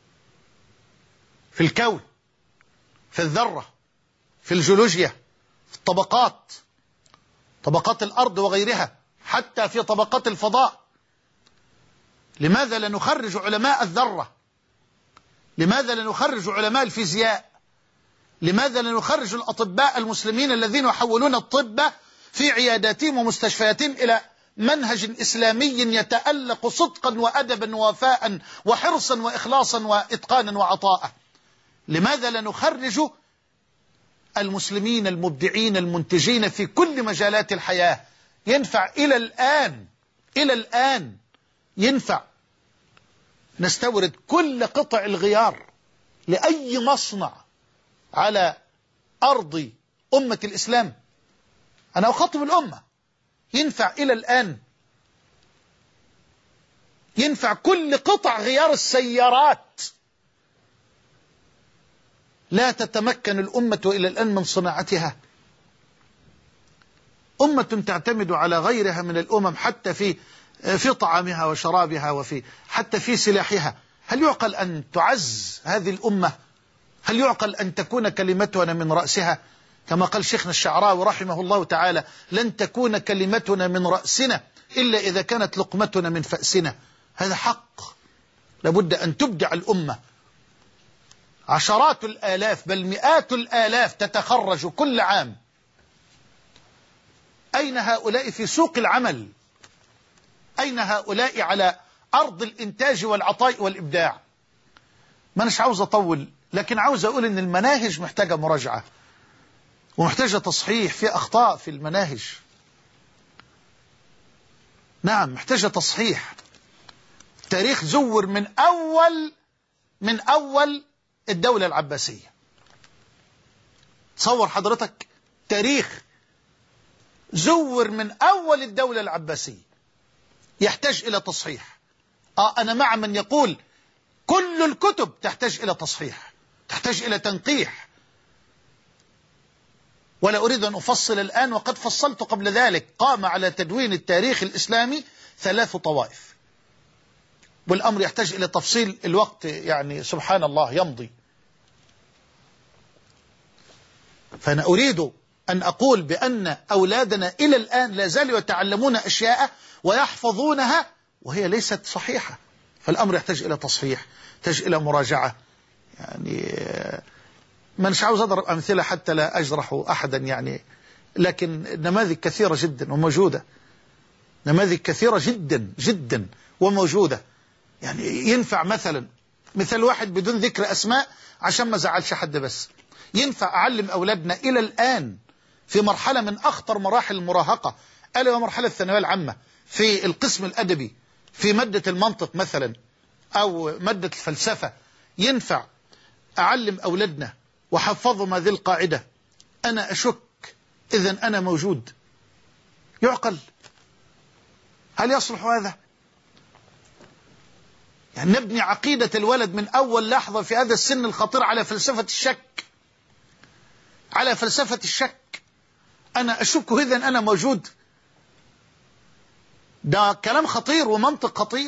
في الكون، في الذرة، في الجيولوجيا، في الطبقات، طبقات الأرض وغيرها، حتى في طبقات الفضاء. لماذا لا نخرج علماء الذرة؟ لماذا لا نخرج علماء الفيزياء؟ لماذا لا نخرج الأطباء المسلمين الذين يحولون الطب في عياداتهم ومستشفياتهم إلى منهج إسلامي يتألق صدقا وأدبا ووفاء وحرصا وإخلاصا وإتقانا وعطاء؟ لماذا لا نخرج المسلمين المبدعين المنتجين في كل مجالات الحياة؟ ينفع إلى الآن ينفع نستورد كل قطع الغيار لأي مصنع على أرض أمة الإسلام. أنا أخاطب الأمة. ينفع إلى الآن؟ ينفع كل قطع غيار السيارات؟ لا تتمكن الأمة إلى الآن من صناعتها. أمة تعتمد على غيرها من الأمم حتى في طعامها وشرابها وفي حتى في سلاحها. هل يعقل أن تعز هذه الأمة؟ هل يعقل أن تكون كلمتنا من رأسها؟ كما قال شيخنا الشعراوي رحمه الله تعالى: لن تكون كلمتنا من رأسنا إلا إذا كانت لقمتنا من فأسنا. هذا حق، لابد أن تبدع الأمة. عشرات الآلاف بل مئات الآلاف تتخرج كل عام. أين هؤلاء في سوق العمل؟ أين هؤلاء على أرض الإنتاج والعطاء والإبداع؟ ما مش عاوز أطول، لكن عاوز أقول إن المناهج محتاجة مراجعة ومحتاجة تصحيح. في أخطاء في المناهج، نعم محتاجة تصحيح. التاريخ زور من أول الدولة العباسية. تصور حضرتك، تاريخ زور من أول الدولة العباسية، يحتاج إلى تصحيح. أنا مع من يقول كل الكتب تحتاج إلى تصحيح، تحتاج إلى تنقيح، ولا أريد أن أفصل الآن، وقد فصلت قبل ذلك. قام على تدوين التاريخ الإسلامي 3 طوائف، والأمر يحتاج إلى تفصيل، الوقت يعني سبحان الله يمضي. فأنا أريد أن أقول بأن أولادنا إلى الآن لا زالوا يتعلمون أشياء ويحفظونها وهي ليست صحيحة. فالأمر يحتاج إلى تصحيح، يحتاج إلى مراجعة. يعني ما مش عاوز أضرب أمثلة حتى لا أجرح أحدا يعني، لكن نماذج كثيرة جدا وموجودة، نماذج كثيرة جدا جدا وموجودة. يعني ينفع مثل واحد بدون ذكر أسماء عشان ما زعلش حد، بس ينفع أعلم أولادنا إلى الآن في مرحلة من أخطر مراحل المراهقة، ألا ومرحلة الثانوية العامة، في القسم الأدبي، في مادة المنطق مثلا أو مادة الفلسفة، ينفع أعلم أولادنا وحفظهم هذه القاعدة: أنا أشك إذن أنا موجود؟ يعقل؟ هل يصلح هذا؟ يعني نبني عقيدة الولد من أول لحظة في هذا السن الخطير على فلسفة الشك، على فلسفة الشك. أنا أشك إذن أنا موجود؟ ده كلام خطير ومنطق خطير.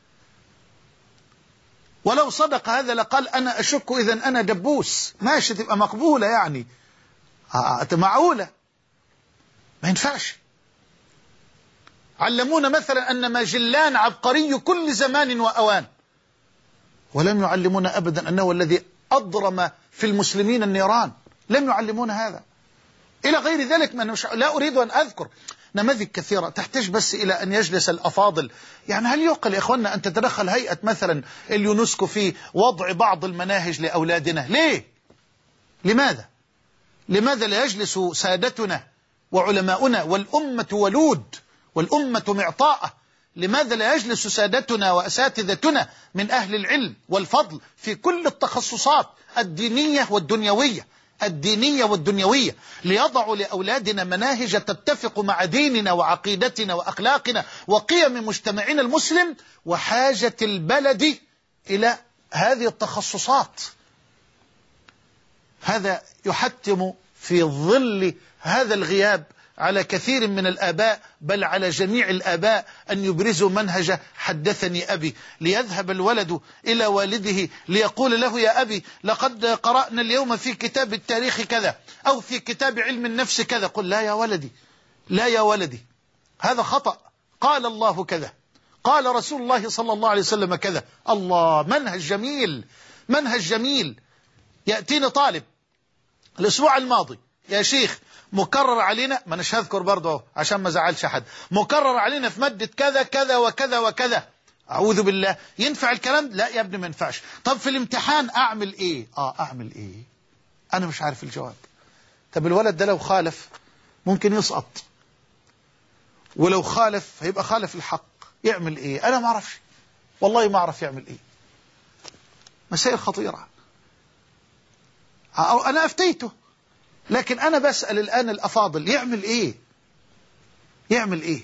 ولو صدق هذا لقال أنا أشك إذن أنا دبوس، ماشي، تبقى مقبولة يعني، معقولة. ما ينفعش. علمونا مثلا أن ماجلان عبقري كل زمان وأوان، ولم يعلمونا أبدا أنه الذي أضرم في المسلمين النيران. لم يعلمونا هذا. إلى غير ذلك لا أريد أن أذكر نماذج كثيرة تحتاج بس إلى أن يجلس الأفاضل. يعني هل يعقل يا إخواننا أن تتدخل هيئة مثلا اليونسكو في وضع بعض المناهج لأولادنا؟ ليه؟ لماذا لا يجلس سادتنا وعلماؤنا؟ والأمة ولود، والأمة معطاءة. لماذا لا يجلس سادتنا وأساتذتنا من أهل العلم والفضل في كل التخصصات الدينية والدنيوية ليضعوا لأولادنا مناهج تتفق مع ديننا وعقيدتنا وأخلاقنا وقيم مجتمعنا المسلم وحاجة البلد إلى هذه التخصصات؟ هذا يحتم في ظل هذا الغياب على كثير من الآباء، بل على جميع الآباء، أن يبرزوا منهج حدثني أبي. ليذهب الولد إلى والده ليقول له: يا أبي لقد قرأنا اليوم في كتاب التاريخ كذا، أو في كتاب علم النفس كذا. قل: لا يا ولدي، لا يا ولدي، هذا خطأ، قال الله كذا، قال رسول الله صلى الله عليه وسلم كذا. الله، منهج جميل، منهج جميل. يأتيني طالب الأسبوع الماضي: يا شيخ مكرر علينا، ما نش هذكر برضه عشان ما زعلش أحد، مكرر علينا في مادة كذا كذا وكذا وكذا. أعوذ بالله، ينفع الكلام؟ لا يا ابني ما ينفعش. طب في الامتحان أعمل إيه؟ أعمل إيه؟ أنا مش عارف الجواب. طب الولد ده لو خالف ممكن يسقط، ولو خالف هيبقى خالف الحق، يعمل إيه؟ أنا ما أعرفش، والله ما أعرف يعمل إيه. مسائل خطيرة. أنا أفتيته، لكن أنا بسأل الآن الأفاضل: يعمل إيه؟ يعمل إيه؟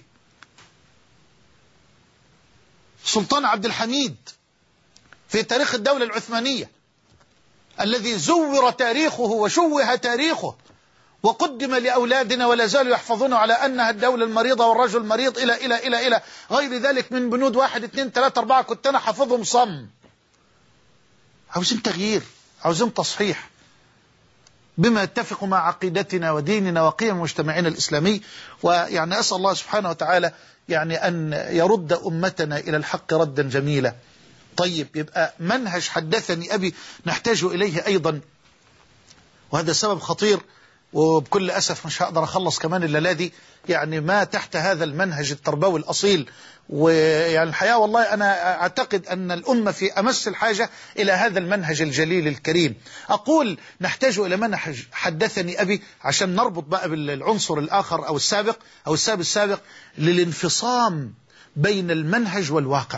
سلطان عبد الحميد في تاريخ الدولة العثمانية الذي زور تاريخه وشوه تاريخه وقدم لأولادنا ولا زالوا يحفظون على أنها الدولة المريضة والرجل المريض إلى غير ذلك من بنود 1 2 3 4 كنت أنا حافظهم صم. عاوزين تغيير، عاوزين تصحيح بما يتفق مع عقيدتنا وديننا وقيم مجتمعنا الإسلامي. ويعني أسأل الله سبحانه وتعالى يعني أن يرد أمتنا إلى الحق ردا جميلا. طيب، يبقى منهج حدثني أبي نحتاج إليه أيضا، وهذا سبب خطير، وبكل أسف مش هقدر أخلص كمان الليلة دي يعني ما تحت هذا المنهج التربوي الأصيل. ويعني الحقيقة والله أنا أعتقد أن الأمة في أمس الحاجة إلى هذا المنهج الجليل الكريم. أقول نحتاج إلى منهج حدثني أبي عشان نربط بقى بالعنصر الآخر أو السابق أو السابق للانفصام بين المنهج والواقع.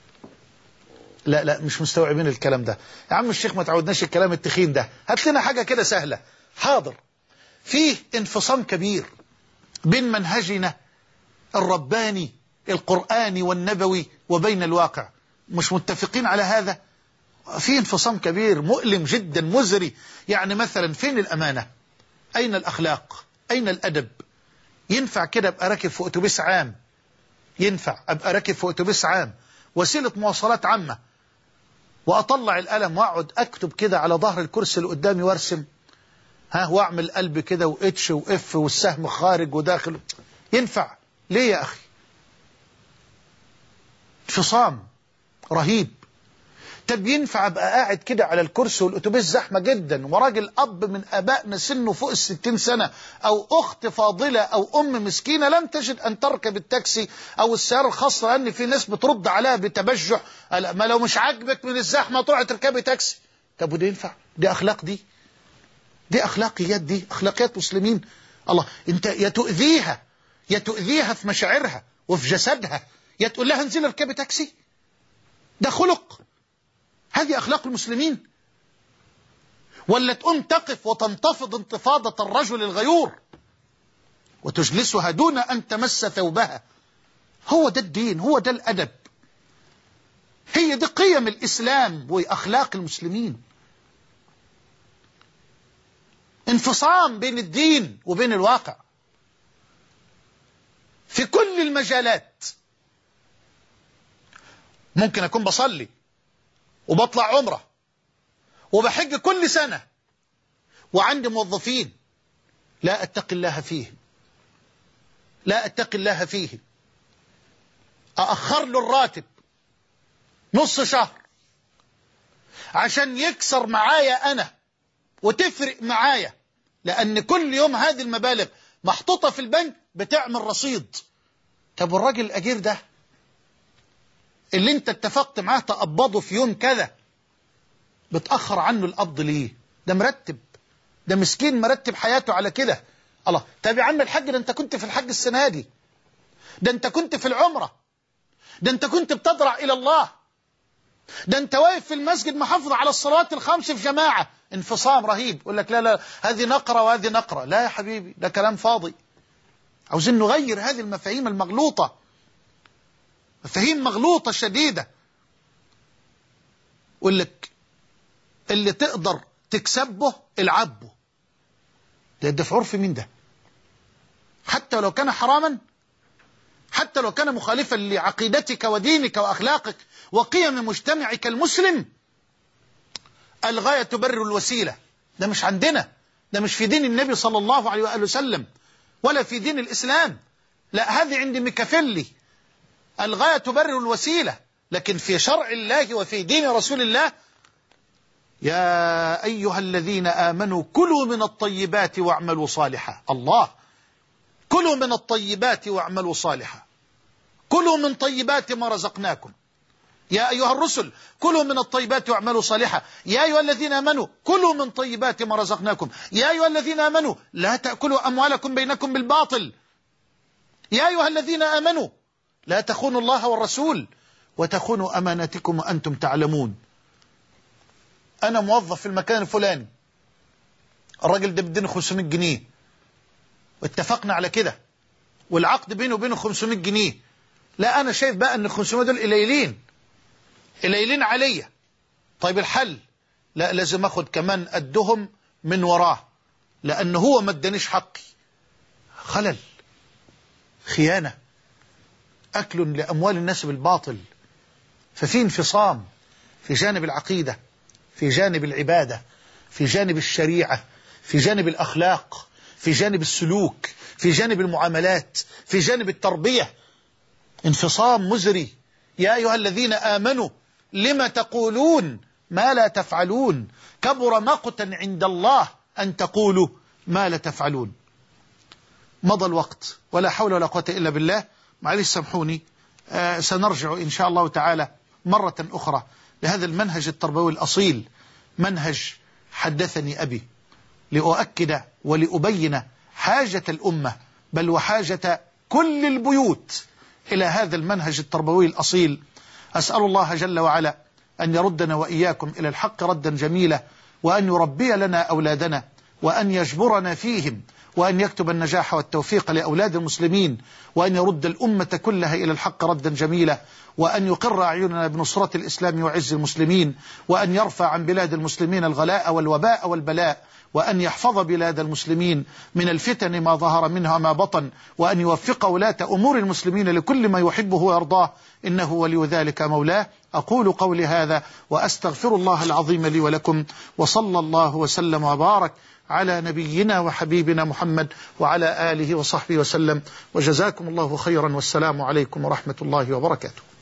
لا مش مستوعبين الكلام ده يا عم الشيخ، ما تعودناش الكلام التخين ده، هات لنا حاجة كده سهلة. حاضر، فيه انفصام كبير بين منهجنا الرباني القرآني والنبوي وبين الواقع. مش متفقين على هذا؟ في انفصام كبير مؤلم جدا مزري. يعني مثلا فين الأمانة؟ أين الأخلاق؟ أين الأدب؟ ينفع كده أبقى راكب في أتوبيس عام، ينفع أبقى راكب في أتوبيس عام وسيلة مواصلات عامة وأطلع القلم وأقعد أكتب كده على ظهر الكرسي اللي قدامي وأرسم واعمل قلب كده واتش واف والسهم خارج وداخل؟ ينفع؟ ليه يا أخي؟ انفصام رهيب. طب ينفع ابقى قاعد كده على الكرسي والاتوبيس زحمه جدا وراجل اب من ابائنا سنه فوق ال60 سنه او اخت فاضله او ام مسكينه لم تجد ان تركب التاكسي او السياره الخاصه، لان في ناس بترد عليها بتبجح: ما لو مش عاجبك من الزحمه تروحي تركبي تاكسي. طب وده ينفع؟ دي اخلاق؟ دي اخلاقيات؟ دي اخلاقيات مسلمين؟ الله، انت يا تؤذيها في مشاعرها وفي جسدها، يا تقول لها انزلي اركبي تاكسي؟ ده خلق؟ هذه أخلاق المسلمين؟ ولا تقوم تقف وتنتفض انتفاضة الرجل الغيور وتجلسها دون أن تمس ثوبها؟ هو ده الدين، هو ده الأدب، هي دي قيم الإسلام وأخلاق المسلمين. انفصام بين الدين وبين الواقع في كل المجالات. ممكن أكون بصلي وبطلع عمرة وبحج كل سنة وعندي موظفين لا أتقي الله فيهم، أأخر له الراتب نص شهر عشان يكسر معايا أنا وتفرق معايا، لأن كل يوم هذه المبالغ محطوطة في البنك بتعمل رصيد. طب والراجل الأجير ده اللي انت اتفقت معاه تقبضه في يوم كذا بتأخر عنه القبض ليه؟ ده مرتب، ده مسكين مرتب حياته على كده. الله، طب يا عم الحاج، ده انت كنت في الحج السنة دي، ده انت كنت في العمرة، ده انت كنت بتضرع إلى الله، ده انت واقف في المسجد محافظ على الصلوات الخمس في جماعة. انفصام رهيب. يقول لك لا هذه نقرة وهذه نقرة. لا يا حبيبي، ده كلام فاضي. عاوزين نغير هذه المفاهيم المغلوطة، مفاهيم مغلوطة شديدة. يقول لك اللي تقدر تكسبه العبه. ده في عرف مين ده؟ حتى لو كان حراما، حتى لو كان مخالفا لعقيدتك ودينك وأخلاقك وقيم مجتمعك المسلم، الغاية تبرر الوسيلة. ده مش عندنا، ده مش في دين النبي صلى الله عليه وآله وسلم ولا في دين الإسلام. لا، هذه عند ميكافيلي، الغاية تبرر الوسيلة. لكن في شرع الله وفي دين رسول الله: يا أيها الذين آمنوا كلوا من الطيبات واعملوا صالحا. الله، كلوا من الطيبات واعملوا صالحا، كلوا من طيبات ما رزقناكم. يا أيها الرسل كلوا من الطيبات واعملوا صالحا. يا أيها الذين آمنوا كلوا من طيبات ما رزقناكم. يا أيها الذين آمنوا لا تأكلوا أموالكم بينكم بالباطل. يا أيها الذين آمنوا لا تخونوا الله والرسول وتخونوا أماناتكم وأنتم تعلمون. أنا موظف في المكان الفلاني، الراجل ده بديني 500 جنيه واتفقنا على كده، والعقد بينه وبينه 500 جنيه. لا، أنا شايف بقى أن 500 دول قليلين عليا. طيب الحل؟ لا، لازم أخد كمان قدهم من وراه، لأن هو ما ادانيش حقي. خلل، خيانة، أكل لأموال الناس بالباطل. ففي انفصام في جانب العقيدة، في جانب العبادة، في جانب الشريعة، في جانب الأخلاق، في جانب السلوك، في جانب المعاملات، في جانب التربية. انفصام مزري. يا أيها الذين آمنوا لما تقولون ما لا تفعلون، كبر مقتا عند الله أن تقولوا ما لا تفعلون. مضى الوقت ولا حول ولا قوة إلا بالله. معلش سامحوني، سنرجع إن شاء الله تعالى مرة أخرى لهذا المنهج التربوي الأصيل، منهج حدثني أبي، لأؤكد ولأبين حاجة الأمة بل وحاجة كل البيوت إلى هذا المنهج التربوي الأصيل. أسأل الله جل وعلا أن يردنا وإياكم إلى الحق ردا جميلا، وأن يربي لنا أولادنا، وأن يجبرنا فيهم، وأن يكتب النجاح والتوفيق لأولاد المسلمين، وأن يرد الأمة كلها إلى الحق ردا جميلا، وأن يقر أعيننا بنصرة الإسلام وعز المسلمين، وأن يرفع عن بلاد المسلمين الغلاء والوباء والبلاء، وأن يحفظ بلاد المسلمين من الفتن ما ظهر منها وما بطن، وأن يوفق ولاة أمور المسلمين لكل ما يحبه ويرضاه، إنه ولي ذلك مولاه. أقول قولي هذا وأستغفر الله العظيم لي ولكم، وصلى الله وسلم وبارك على نبينا وحبيبنا محمد وعلى آله وصحبه وسلم، وجزاكم الله خيرا، والسلام عليكم ورحمة الله وبركاته.